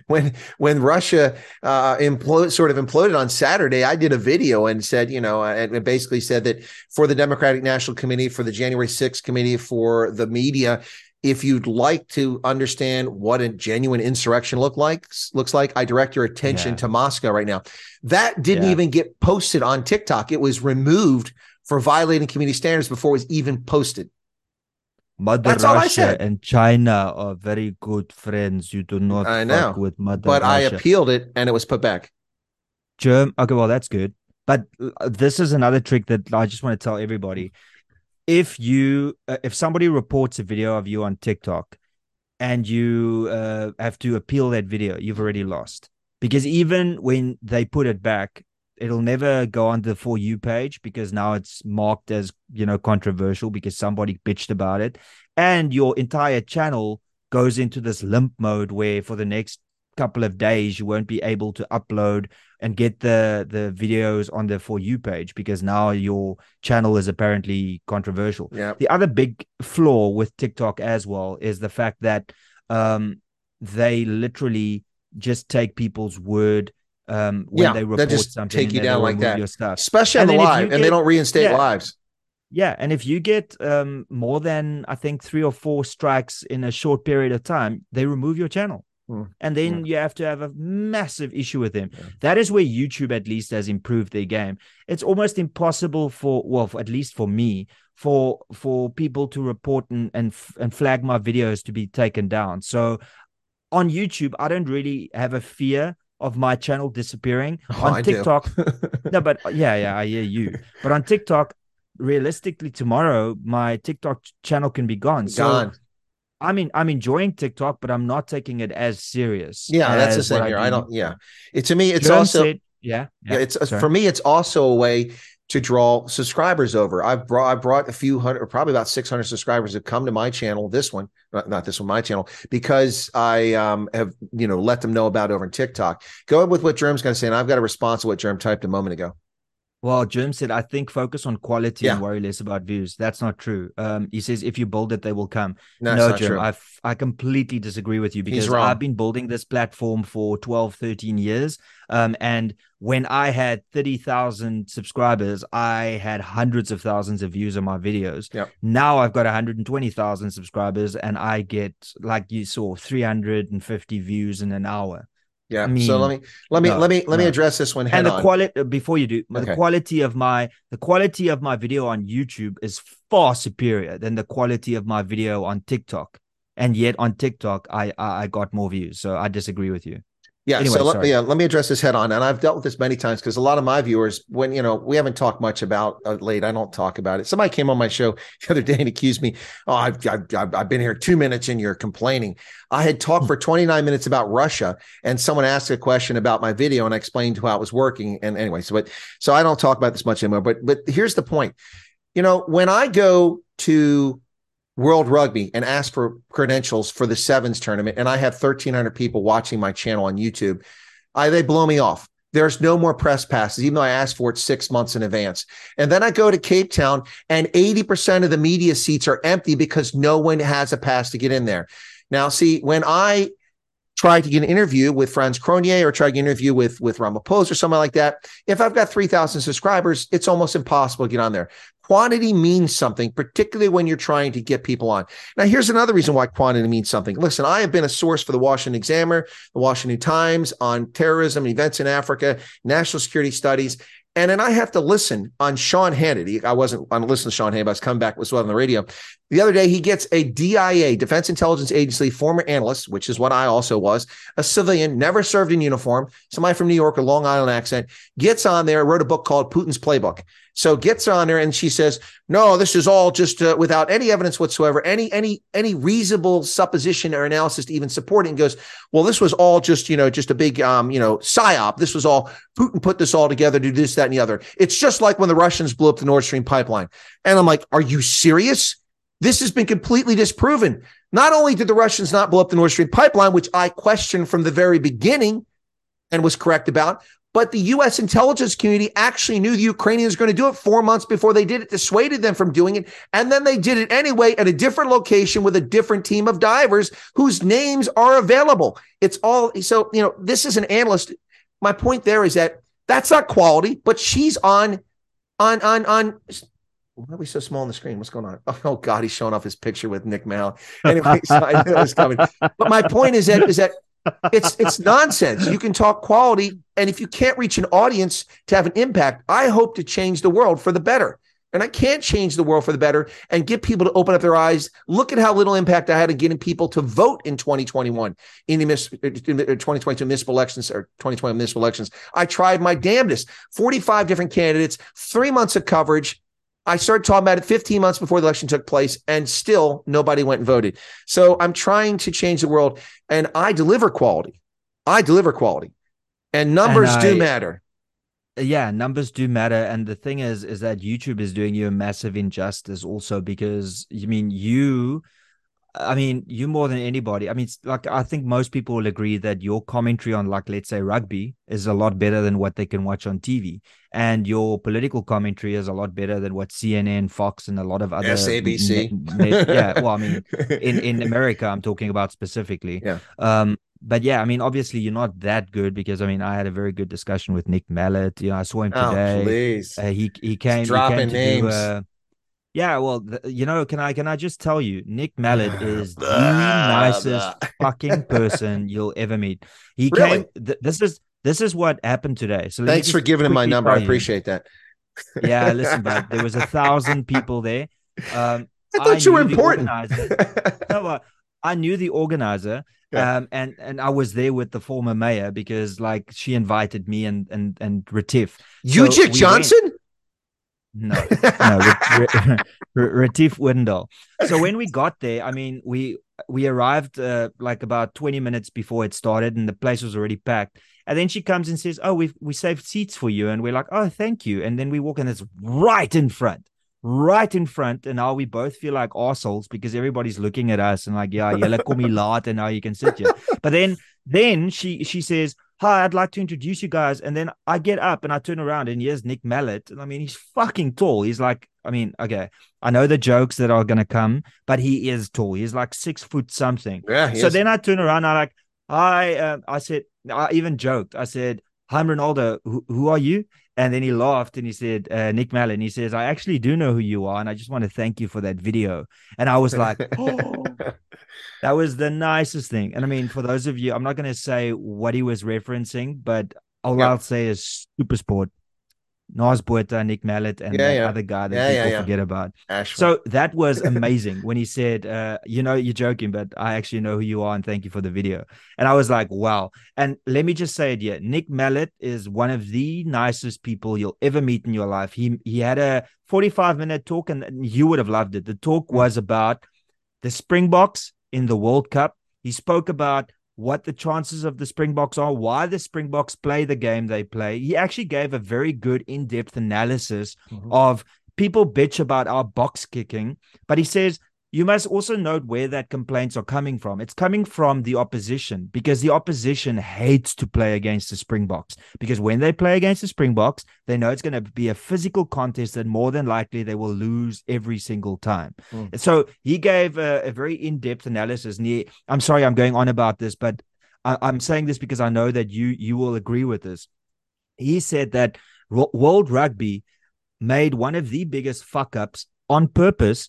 Russia imploded on Saturday, I did a video and said, and basically said that for the Democratic National Committee, for the January 6th committee, for the media, if you'd like to understand what a genuine insurrection looks like, I direct your attention to Moscow right now. That didn't even get posted on TikTok. It was removed for violating community standards before it was even posted. That's all I said. And China are very good friends. You do not fuck with Mother Russia. I appealed it and it was put back. Okay, well, that's good. But this is another trick that I just want to tell everybody. If somebody reports a video of you on TikTok and you have to appeal that video, you've already lost. Because even when they put it back, it'll never go on the For You page because now it's marked as, controversial because somebody bitched about it. And your entire channel goes into this limp mode where for the next couple of days, you won't be able to upload and get the videos on the For You page because now your channel is apparently controversial. Yep. The other big flaw with TikTok as well is the fact that they literally just take people's word when they report just something, take you down like that, your stuff. Especially on the live, and they don't reinstate lives. Yeah, and if you get more than I think 3 or 4 strikes in a short period of time, they remove your channel, and then you have to have a massive issue with them. That is where YouTube at least has improved their game. It's almost impossible at least for me, for people to report and flag my videos to be taken down. So on YouTube, I don't really have a fear of my channel disappearing. On TikTok, no, but I hear you. But on TikTok, realistically, tomorrow my TikTok channel can be gone. So I'm enjoying TikTok, but I'm not taking it as serious. Yeah, that's the same here. I don't. Yeah, to me, it's also it's for me. It's also a way to draw subscribers over. I've brought a few hundred, or probably about 600 subscribers have come to my channel. This one, not this one, my channel, because I have let them know about it over on TikTok. Go with what Jerm's going to say, and I've got a response to what Jerm typed a moment ago. Well, Jerm said, I think focus on quality and worry less about views. That's not true. He says, if you build it, they will come. No, Jerm, I completely disagree with you because I've been building this platform for 12, 13 years. And when I had 30,000 subscribers, I had hundreds of thousands of views on my videos. Yep. Now I've got 120,000 subscribers and I get, like you saw, 350 views in an hour. Yeah. I mean, so let me address this one head on. And the quality before you do, the quality of my video on YouTube is far superior than the quality of my video on TikTok. And yet on TikTok, I got more views. So I disagree with you. Yeah. Anyway, So sorry. let me address this head on. And I've dealt with this many times because a lot of my viewers, when, we haven't talked much about late, I don't talk about it. Somebody came on my show the other day and accused me, oh, I've been here 2 minutes and you're complaining. I had talked for 29 minutes about Russia, and someone asked a question about my video and I explained how it was working. And anyway, so I don't talk about this much anymore, but here's the point. When I go to World Rugby and ask for credentials for the sevens tournament, and I have 1,300 people watching my channel on YouTube, they blow me off. There's no more press passes, even though I asked for it 6 months in advance. And then I go to Cape Town, and 80% of the media seats are empty because no one has a pass to get in there. Now, see, when I try to get an interview with Franz Cronje or try to get an interview with Ramaphosa or something like that, if I've got 3,000 subscribers, it's almost impossible to get on there. Quantity means something, particularly when you're trying to get people on. Now, here's another reason why quantity means something. Listen, I have been a source for the Washington Examiner, the Washington Times on terrorism, events in Africa, national security studies. And then I have to listen on Sean Hannity. I wasn't on listening to Sean Hannity, but I was coming back, was on the radio. The other day, he gets a DIA, Defense Intelligence Agency, former analyst, which is what I also was, a civilian, never served in uniform, somebody from New York, a Long Island accent, gets on there, wrote a book called Putin's Playbook. So gets on there and she says, no, this is all just without any evidence whatsoever, any reasonable supposition or analysis to even support it, and goes, well, this was all just a big, psyop. This was all, Putin put this all together to do this, that, and the other. It's just like when the Russians blew up the Nord Stream pipeline. And I'm like, are you serious? This has been completely disproven. Not only did the Russians not blow up the Nord Stream pipeline, which I questioned from the very beginning and was correct about, but the U.S. intelligence community actually knew the Ukrainians were going to do it 4 months before they did it, dissuaded them from doing it. And then they did it anyway at a different location with a different team of divers whose names are available. It's all, so, this is an analyst. My point there is that that's not quality, but she's on. Why are we so small on the screen? What's going on? Oh God, he's showing off his picture with Nick Mallet. Anyway, so I knew it was coming. But my point is that it's nonsense. You can talk quality, and if you can't reach an audience to have an impact, I hope to change the world for the better. And I can't change the world for the better and get people to open up their eyes. Look at how little impact I had in getting people to vote in 2021 in the 2022 municipal elections or 2020 municipal elections. I tried my damnedest. 45 different candidates, 3 months of coverage. I started talking about it 15 months before the election took place, and still nobody went and voted. So I'm trying to change the world, and I deliver quality. And numbers do matter. Yeah, numbers do matter. And the thing is that YouTube is doing you a massive injustice also, because you more than anybody. I think most people will agree that your commentary on, like, let's say rugby is a lot better than what they can watch on TV. And your political commentary is a lot better than what CNN, Fox, and a lot of other SABC. In America, I'm talking about specifically. Yeah. But yeah, obviously you're not that good, because I had a very good discussion with Nick Mallet. I saw him today. Oh, please. He came dropping names. Yeah, well, can I just tell you, Nick Mallet is the nicest fucking person you'll ever meet. He really? came. This is what happened today. So thanks for giving him my number. I appreciate that. Yeah, listen, bud. There was 1,000 people there. I thought you were important. No, I knew the organizer. Yeah. And I was there with the former mayor because, like, she invited me and Retief. Eugene Johnson? No, Retief Windel. So when we got there, we arrived like about 20 minutes before it started, and the place was already packed. And then she comes and says, "Oh, we saved seats for you," and we're like, "Oh, thank you." And then we walk, and it's right in front. And now we both feel like assholes because everybody's looking at us and like, yeah, you're kom hier laat and now you can sit here. But then she says, "Hi, I'd like to introduce you guys." And then I get up and I turn around, and here's Nick Mallet. And he's fucking tall. He's like, okay, I know the jokes that are going to come, but he is tall. He's like 6 foot something. Yeah. So then I turn around, I'm like, "Hi," I said, I even joked. I said, "Hi, I'm Ronaldo. Who are you?" And then he laughed and he said, Nick Mallet. And he says, "I actually do know who you are, and I just want to thank you for that video." And I was like, oh, that was the nicest thing. And for those of you, I'm not going to say what he was referencing, but all I'll say is Super Sport. Nas Botha, Nick Mallet, and that other guy that people forget about. Ashwin. So that was amazing when he said, you're joking, but I actually know who you are, and thank you for the video. And I was like, wow. And let me just say it here. Nick Mallet is one of the nicest people you'll ever meet in your life. He had a 45-minute talk, and you would have loved it. The talk was about the Springboks in the World Cup. He spoke about what the chances of the Springboks are, why the Springboks play the game they play. He actually gave a very good in-depth analysis of people bitch about our box kicking, but he says you must also note where that complaints are coming from. It's coming from the opposition, because the opposition hates to play against the Springboks, because when they play against the Springboks, they know it's going to be a physical contest that more than likely they will lose every single time. So he gave a very in-depth analysis. And I'm sorry I'm going on about this, but I'm saying this because I know that you will agree with this. He said that World Rugby made one of the biggest fuck-ups on purpose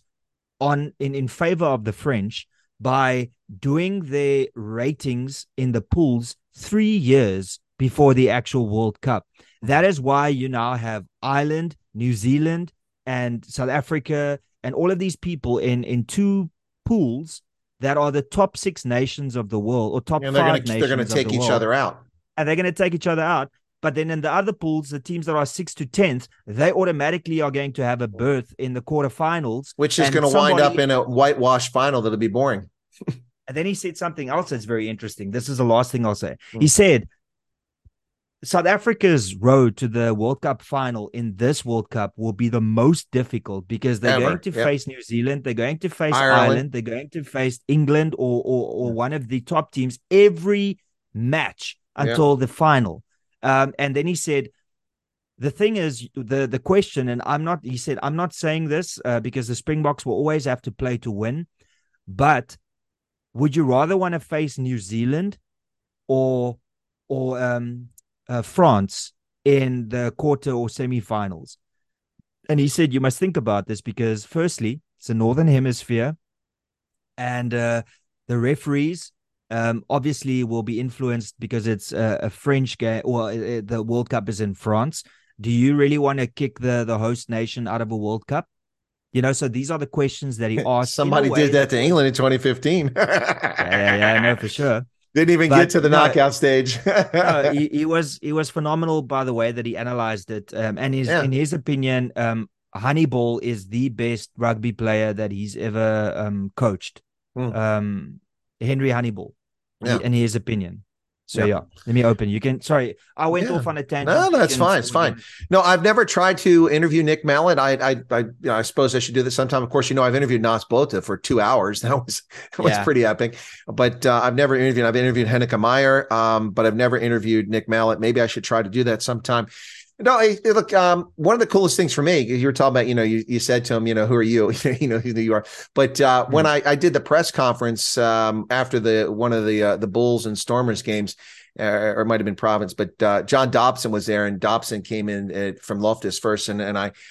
in favor of the French by doing their ratings in the pools 3 years before the actual World Cup. That is why you now have Ireland, New Zealand, and South Africa, and all of these people in two pools that are the top 6 nations of the world, or top 5 nations. They're going to take each other out. And they're going to take each other out. But then in the other pools, the teams that are 6th to 10th, they automatically are going to have a berth in the quarterfinals. Which is going to wind up in a whitewash final that'll be boring. And then he said something else that's very interesting. This is the last thing I'll say. He said, South Africa's road to the World Cup final in this World Cup will be the most difficult, because they're going to face New Zealand, they're going to face Ireland, they're going to face England or one of the top teams every match until the final. And then he said, the thing is, the question, and I'm not saying this because the Springboks will always have to play to win, but would you rather want to face New Zealand or France in the quarter or semi-finals? And he said, you must think about this, because firstly, it's the Northern Hemisphere, and the referees obviously will be influenced because it's a French game, or the World Cup is in France. Do you really want to kick the host nation out of a World Cup? So these are the questions that he asked. Somebody did that to England in 2015. I know for sure. Didn't even get to the knockout stage. No, he was phenomenal by the way that he analyzed it. And in his opinion, Honeyball is the best rugby player that he's ever coached. Henry Honeyball, in his opinion. So let me open. You can. Sorry, I went off on a tangent. No, it's fine. It's fine. No, I've never tried to interview Nick Mallet. I suppose I should do this sometime. Of course, I've interviewed Nas Botha for 2 hours. That was pretty epic. But I've never interviewed. I've interviewed Henneke Meyer, but I've never interviewed Nick Mallet. Maybe I should try to do that sometime. No, look, one of the coolest things for me, you were talking about, you said to him, who are you? Who you are. But when I did the press conference after one of the Bulls and Stormers games, or it might have been Province, but John Dobson was there, and Dobson came in from Loftus first, and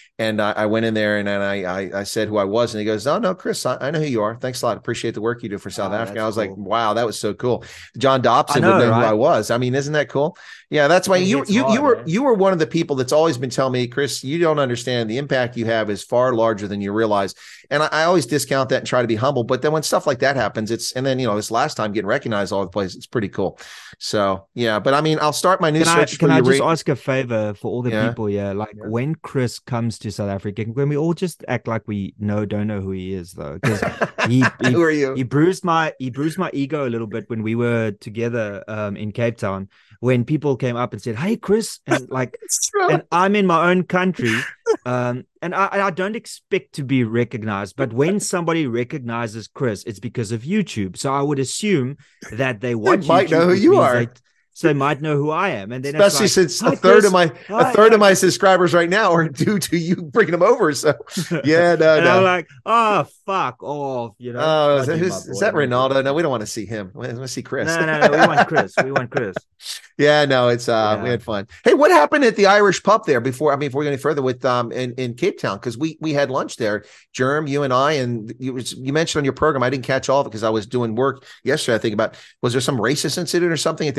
I went in there and I said who I was, and he goes, "Oh no, Chris, I know who you are. Thanks a lot. Appreciate the work you do for South Africa." I was like, "Wow, that was so cool." John Dobson would know who I was. I mean, isn't that cool? Yeah, that's why you were one of the people that's always been telling me, Chris, you don't understand the impact you have is far larger than you realize. And I always discount that and try to be humble. But then when stuff like that happens, this last time getting recognized all over the place, it's pretty cool. So yeah, but I mean, I'll start my new search. Can I just ask a favor for all the people here? Like when Chris comes to South Africa, can we all just act like we don't know who he is though? Because who are you? He bruised my ego a little bit when we were together in Cape Town, when people came up and said, "Hey, Chris," and and I'm in my own country, and I don't expect to be recognized, but when somebody recognizes Chris, it's because of YouTube. So I would assume that they watch. They might know who you are. So they might know who I am, and then especially since a third of my subscribers right now are due to you bringing them over. So yeah, no. I'm like, oh fuck off, Oh, is that Ronaldo? No, we don't want to see him. We want to see Chris. No, we want Chris. We want Chris. Yeah, no, it's we had fun. Hey, what happened at the Irish pub there before we go any further with in Cape Town? Because we had lunch there, Germ, you and I, and you mentioned on your program. I didn't catch all of it because I was doing work yesterday. I think about, was there some racist incident or something at the Irish pub?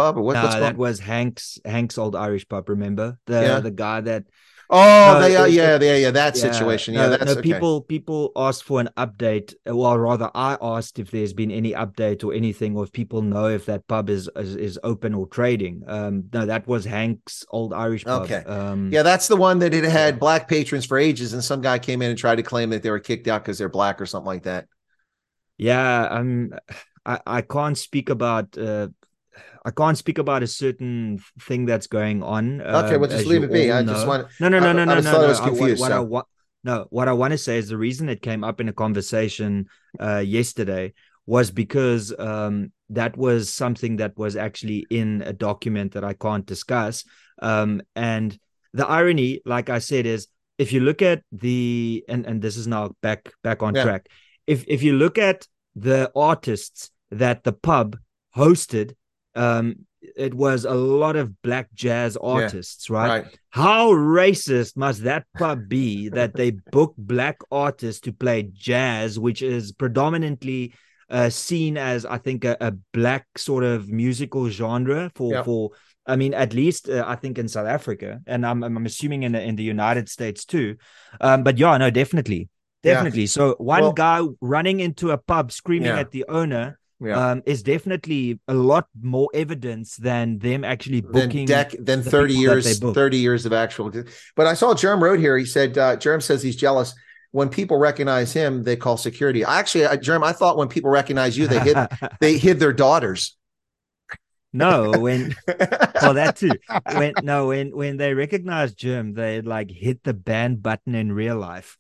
pub, or what's No, going? that was Hank's old Irish pub. Remember Yeah. the guy that Oh, no they it yeah, that yeah situation. Yeah, no that's no okay. people asked for an update. Well, rather, I asked if there's been any update or anything, or if people know if that pub is open or trading. No, that was Hank's old Irish pub. Okay. Yeah, that's the one that it Yeah. had black patrons for ages, and some guy came in and tried to claim that they were kicked out because they're black or something like that. Yeah, I can't speak about I can't speak about a certain thing that's going on. Okay, well, just As leave you it be. all I just know. want. No, no, no, no, I no, was no, thought I no. was confused. So What I want to say is the reason it came up in a conversation yesterday was because that was something that was actually in a document that I can't discuss. And the irony, like I said, is if you look at and this is now back on yeah, track. If you look at the artists that the pub hosted, it was a lot of black jazz yeah, artists, right? right. How racist must that pub be that they book black artists to play jazz, which is predominantly seen as, I think, a black sort of musical genre Yeah, for. I mean, at least I think in South Africa, and I'm assuming in the United States too. But yeah, no, definitely. yeah. Definitely. So one Well, guy running into a pub screaming yeah, at the owner yeah. is definitely a lot more evidence than them actually booking Then the people that they book. 30 years of actual. But I saw Jerm wrote here. He said Jerm says he's jealous. When people recognize him, they call security. Actually, Jerm, I thought when people recognize you, they hid their daughters. No, well that too. When they recognize Jim, they like hit the ban button in real life.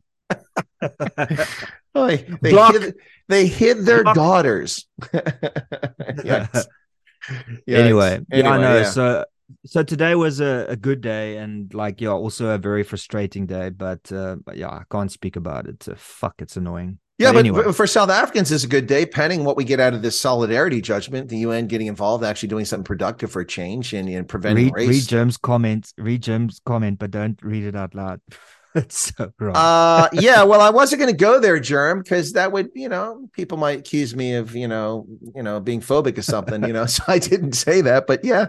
Oh, Block. They hid their Block. daughters. Yikes. Anyway, yeah, I Anyway, know. yeah. So today was a good day, and like yeah, also a very frustrating day. But yeah, I can't speak about it. Fuck, it's annoying. Yeah, But anyway, but for South Africans, it's a good day, pending what we get out of this solidarity judgment, the UN getting involved, actually doing something productive for a change and preventing race. read Jim's comment, but don't read it out loud. It's so wrong. Yeah, well, I wasn't going to go there, Germ, because that would, people might accuse me of, being phobic or something, so I didn't say that, but yeah.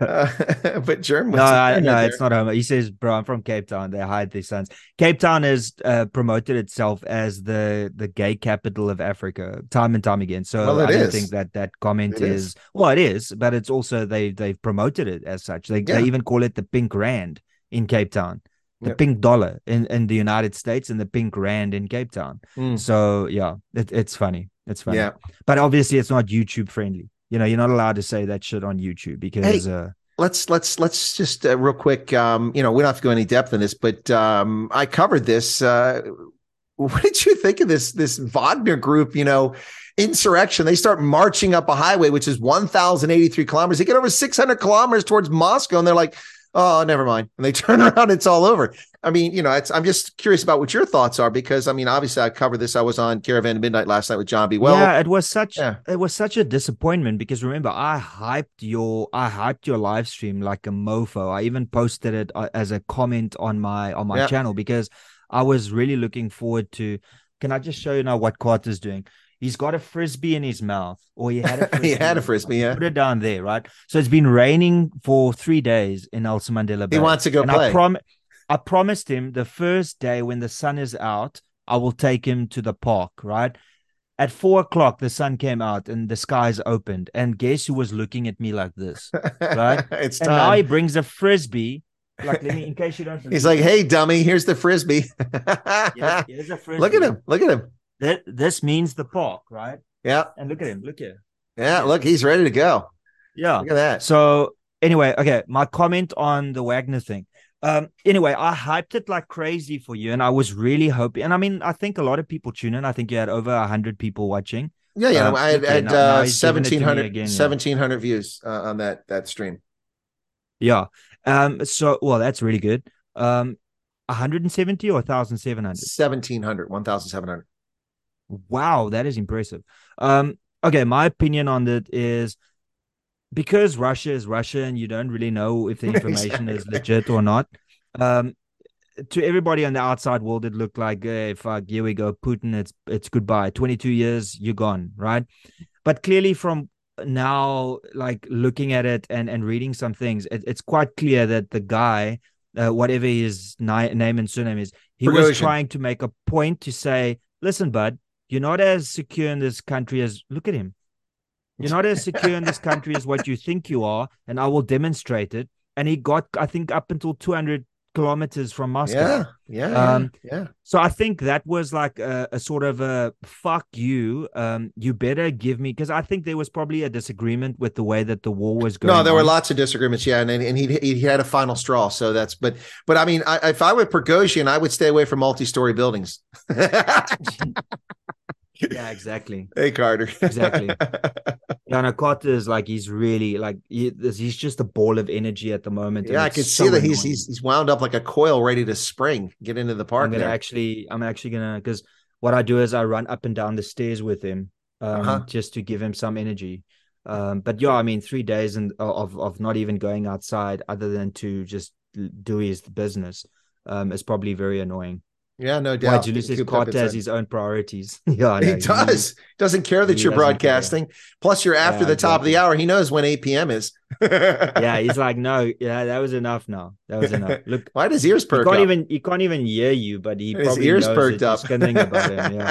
But Germ was no, it's not homo. He says, bro, I'm from Cape Town. They hide their sons. Cape Town has promoted itself as the gay capital of Africa time and time again. So well, I don't think that comment is well, it is, but it's also they've promoted it as such. They even call it the pink rand in Cape Town. The pink dollar in the United States and the pink rand in Cape Town. So yeah, it's funny. It's funny. Yeah. But obviously it's not YouTube friendly. You're not allowed to say that shit on YouTube because let's just real quick, we don't have to go any depth in this, but I covered this. What did you think of this Wagner group, insurrection? They start marching up a highway, which is 1,083 kilometers. They get over 600 kilometers towards Moscow, and they're like, oh, never mind. And they turn around, it's all over. I mean, I'm just curious about what your thoughts are, because I mean, obviously I covered this. I was on Caravan of Midnight last night with John B. Well, yeah, it was such a disappointment because remember, I hyped your live stream like a mofo. I even posted it as a comment on my channel because I was really looking forward to. Can I just show you now what Carter's doing? He's got a frisbee in his mouth, or he had a frisbee. He had a frisbee, yeah. Put it down there, right? So it's been raining for 3 days in Nelson Mandela Bay. He wants to go play. I promised him the first day when the sun is out, I will take him to the park, right? At 4:00, the sun came out and the skies opened. And guess who was looking at me like this, right? It's and time. now he brings a frisbee. Like, in case you don't believe. He's like, hey, dummy, here's the frisbee. Here's a frisbee. Look at him. This means the park, right? Yeah. And look at him. Look here. Yeah, look, he's ready to go. Yeah. Look at that. So anyway, okay, my comment on the Wagner thing. Anyway, I hyped it like crazy for you, and I was really hoping. And I mean, I think a lot of people tune in. I think you had over 100 people watching. Yeah. I had 1,700 again, views on that stream. Yeah. So well, that's really good. 170 or 1,700? 1,700. Wow, that is impressive. Okay, my opinion on it is because Russia is Russia and you don't really know if the information is legit or not. To everybody on the outside world, it looked like, hey, fuck, here we go, Putin, it's goodbye. 22 years, you're gone, right? But clearly from now, like looking at it and reading some things, it's quite clear that the guy, whatever his name and surname is, he was Prigozhin. trying to make a point to say, listen, bud, you're not as secure in this country as, look at him. You're not as secure in this country as what you think you are, and I will demonstrate it. And he got, I think, up until 200 kilometers from Moscow. Yeah. So I think that was like a sort of a fuck you. You better give me, because I think there was probably a disagreement with the way that the war was No, going there were on. lots of disagreements. Yeah, and he had a final straw. So that's but I mean, if I were Prigozhin, I would stay away from multi-story buildings. Yeah, exactly. Hey, Carter. Exactly. Yeah, no, Carter is like, he's really like, he's just a ball of energy at the moment, and Yeah, I it's could see so that annoying. he's wound up like a coil ready to spring, get into the park there. I'm actually gonna, because what I do is I run up and down the stairs with him, Uh-huh. just to give him some energy. But yeah, I mean, 3 days and of not even going outside other than to just do his business, is probably very annoying. Yeah, no Why doubt. Julius Getting says cooped up Carter has inside. his own priorities. Yeah, I He know. does. Doesn't care He that really you're doesn't care. broadcasting. Plus, you're after Yeah, the top of the exactly. hour. He knows when 8 p.m. is. Yeah, he's like, no, yeah, that was enough now. That was enough. Look, Why does ears perk up? he can't even hear you, but he And his probably ears knows perked that you're up. skinning about him. Yeah.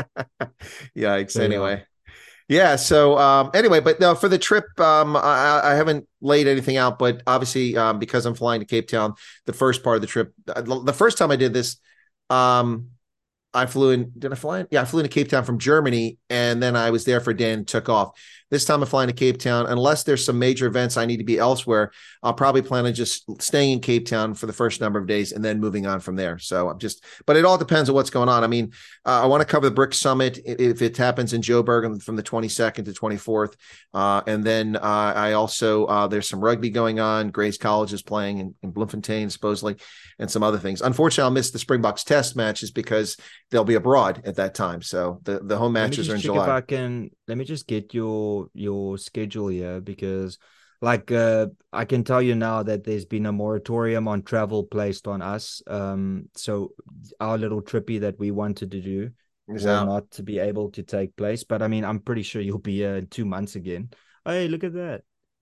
Yikes. So yeah. Anyway. Yeah. So anyway, but no, for the trip, I haven't laid anything out, but obviously because I'm flying to Cape Town, the first part of the trip, the first time I did this, um, I flew in. Did I fly in? Yeah, I flew into Cape Town from Germany, and then I was there for a day and took off. This time I'm flying to Cape Town. Unless there's some major events I need to be elsewhere, I'll probably plan on just staying in Cape Town for the first number of days and then moving on from there. So I'm just, but it all depends on what's going on. I mean, I want to cover the BRICS Summit if it happens in Joburg from the 22nd to 24th. And then I also, there's some rugby going on. Grace College is playing in Bloemfontein, supposedly, and some other things. Unfortunately, I'll miss the Springboks test matches because they'll be abroad at that time. So the home Let me matches are just in check if July. I can. Let me just get your schedule here, because like I can tell you now that there's been a moratorium on travel placed on us. So our little trippy that we wanted to do Is will out. not to be able to take place. But I mean, I'm pretty sure you'll be here in 2 months again. Hey, look at that.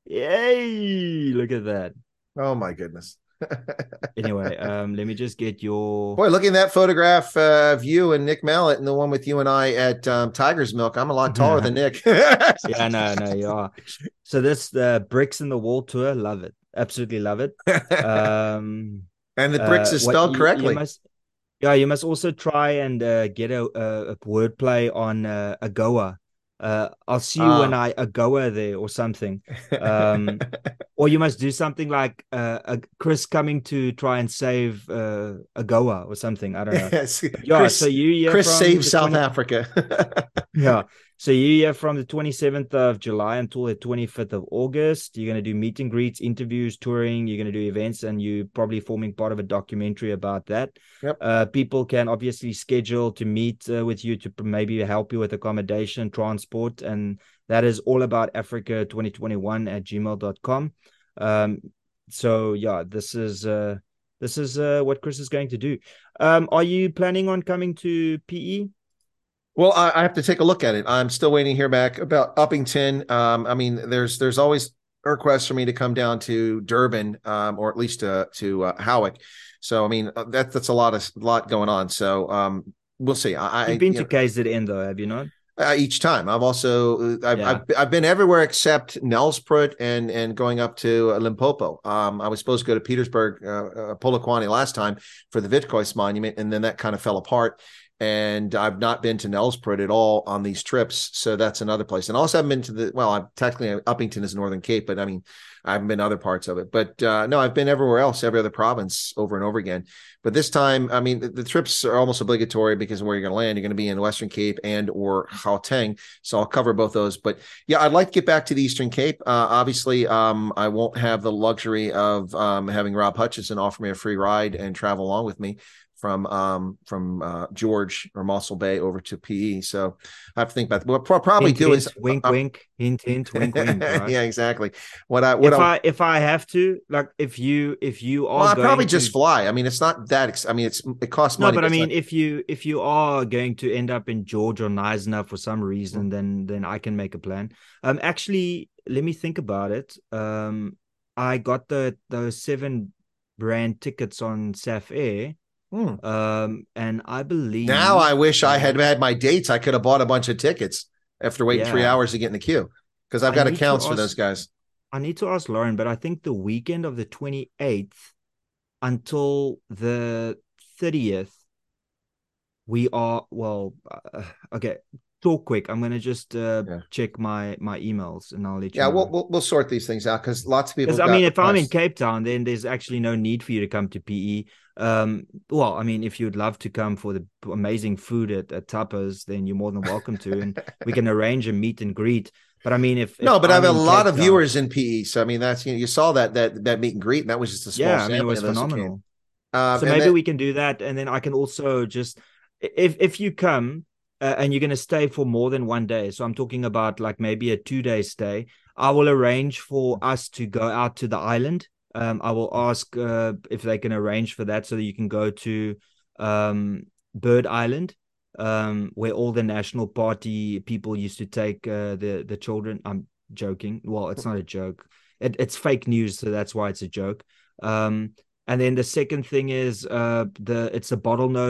Yay! Look at that. Oh my goodness. Anyway, let me just get your. Boy, looking at that photograph of you and Nick Mallet and the one with you and I at Tiger's Milk, I'm a lot taller than Nick. Yeah, no, you are. So this the Bricks in the Wall tour, love it, absolutely love it. Um, And the bricks is what spelled you correctly. must, yeah, you must also try and get a wordplay on Agoa. I'll see you when Ah. I Agoa there or something. Um, or you must do something like Chris coming to try and save Agoa or something. I don't know. Yes. But yeah, so Chris you here Chris from saved the South 20. Africa. Yeah. So you have from the 27th of July until the 25th of August. You're going to do meet and greets, interviews, touring. You're going to do events, and you probably forming part of a documentary about that. Yep. People can obviously schedule to meet with you to maybe help you with accommodation, transport, and that is all about Africa2021 at gmail.com. Um, so yeah, this is what Chris is going to do. Are you planning on coming to PE? Well, I have to take a look at it. I'm still waiting to hear back about Uppington. I mean, there's always requests for me to come down to Durban, or at least to Howick. So I mean, that's a lot going on. So we'll see. You've been to KZN though, have you not? Each time. I've also Yeah. I've been everywhere except Nelspruit and going up to Limpopo. I was supposed to go to Petersburg, Polokwane last time for the Vitkois monument, and then that kind of fell apart. And I've not been to Nelspruit at all on these trips, so that's another place. And also, I haven't been to I'm technically Uppington is Northern Cape, but I mean, I haven't been to other parts of it. But no, I've been everywhere else, every other province over and over again. But this time, I mean, the trips are almost obligatory because of where you're going to land. You're going to be in Western Cape and or Gauteng. So I'll cover both those. But yeah, I'd like to get back to the Eastern Cape. Obviously, I won't have the luxury of having Rob Hutchinson offer me a free ride and travel along with me from George or Mossel Bay over to PE. So I have to think about that. What I'll probably Hint, do hint, is wink, wink, hint, hint, wink, wink. Right? yeah, exactly. If I have to, like, if you Well, are I probably going just to, fly. I mean, it's not that. I mean, it costs no, money. but I But it's mean, not, if you are going to end up in George or Neisner for some reason, then I can make a plan. Actually, let me think about it. I got those 7 brand tickets on SAF Air. hmm. And I Now I believe, wish I had had my dates. I could have bought a bunch of tickets after waiting 3 hours yeah, to get in the queue because I've I got need to accounts for ask. those guys. I need to ask Lauren, but I think the weekend of the 28th until the 30th, we are okay. Talk quick. I'm gonna just Yeah. check my emails and I'll let you Yeah, know. we'll sort these things out because lots of people Because have I got mean, if I'm in requests. Cape Town, then there's actually no need for you to come to PE. Well, I mean, if you'd love to come for the amazing food at Tapas, then you're more than welcome to, and we can arrange a meet and greet. But I mean, if No, but I have I'm a in lot Cape of Town, viewers in PE. So I mean, that's you saw that meet and greet, and that was just a small yeah, I mean, it sampling was of those who came. phenomenal. So And maybe that we can do that, and then I can also just if you come and you're going to stay for more than one day. So I'm talking about like maybe a 2-day stay. I will arrange for us to go out to the island. I will ask if they can arrange for that so that you can go to Bird Island, where all the National Party people used to take the children. I'm joking. Well, it's not a joke. It's fake news, so that's why it's a joke. Um, and then the second thing is it's a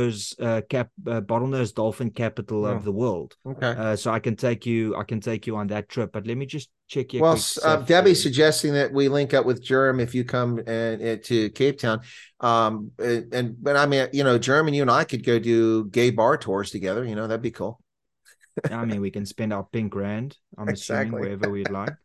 bottlenose dolphin capital of oh, the world. okay. So I can take you on that trip. But let me just check here Well, quick. Seth. Debbie's suggesting that we link up with Jerem if you come to Cape Town. But I mean, Jerem and you and I could go do gay bar tours together. That'd be cool. I mean, we can spend our pink rand, I'm assuming, Exactly. wherever we'd like.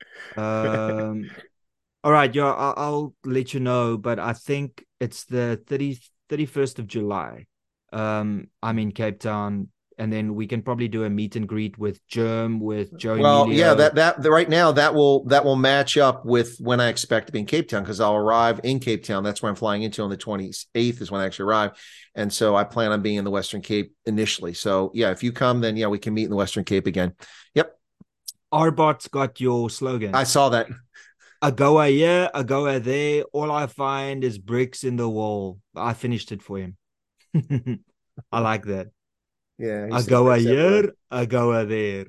All right, yeah, I'll let you know, but I think it's the 31st of July. I'm in Cape Town, and then we can probably do a meet and greet with Germ, with Joe Well, yeah, Emilio. right now that will match up with when I expect to be in Cape Town because I'll arrive in Cape Town. That's where I'm flying into on the 28th is when I actually arrive. And so I plan on being in the Western Cape initially. So yeah, if you come, then yeah, we can meet in the Western Cape again. Yep. Arbot's got your slogan. I saw that. A goer here, a goer there. All I find is bricks in the wall. I finished it for him. I like that. Yeah, he A says goer bricks everywhere. here, a goer there.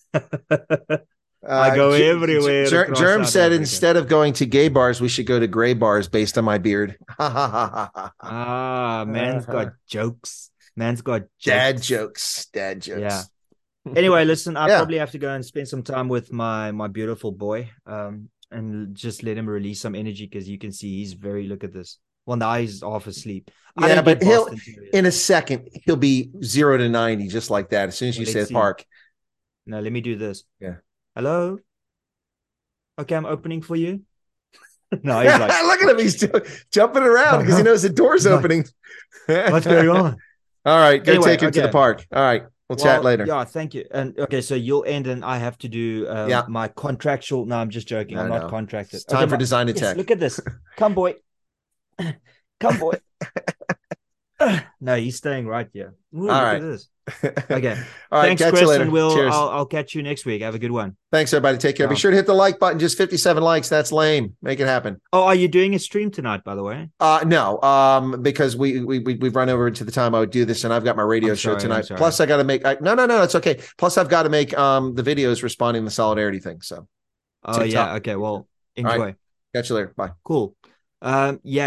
I go everywhere across Germ South said Africa. instead of going to gay bars, we should go to gray bars based on my beard. Ah, man's got jokes. Man's got Dad jokes. jokes. Dad Yeah. jokes. Anyway, listen, I Yeah. probably have to go and spend some time with my beautiful boy. And just let him release some energy because you can see he's very look at this. Well, now he's half asleep. I Yeah, don't get but Boston Terriers. in a second, he'll be 0 to 90 just like that. As soon as Well, you let's say see. park. No, let me do this. Yeah. Hello? Okay, I'm opening for you. No, he's like, Look at him. He's jumping around because he knows the door's opening. what's going on? All right. Go Anyway, take him to the okay. park. All right. We'll chat Well, later. yeah, thank you. And okay, so you'll end and I have to do Yeah. my contractual. No, I'm just joking. I'm not No. contracted. It's Okay, time for design yes, attack. look at this. Come, boy. Come, boy. No, he's staying right here. Ooh, All look at right. this. Okay. All right. Thanks, Catch you Chris, later. and Cheers. I'll catch you next week. Have a good one. Thanks, everybody. Take care. Be Ciao. sure to hit the like button. Just 57 likes. That's lame. Make it happen. Oh, are you doing a stream tonight, by the way? No, because we've run over into the time I would do this, and I've got my radio show tonight. Plus, I got to make. No, it's okay. Plus, I've got to make the videos responding to the solidarity thing. So, Oh, TikTok. yeah. Okay. Well, All right. enjoy. Catch you later. Bye. Cool. Yeah.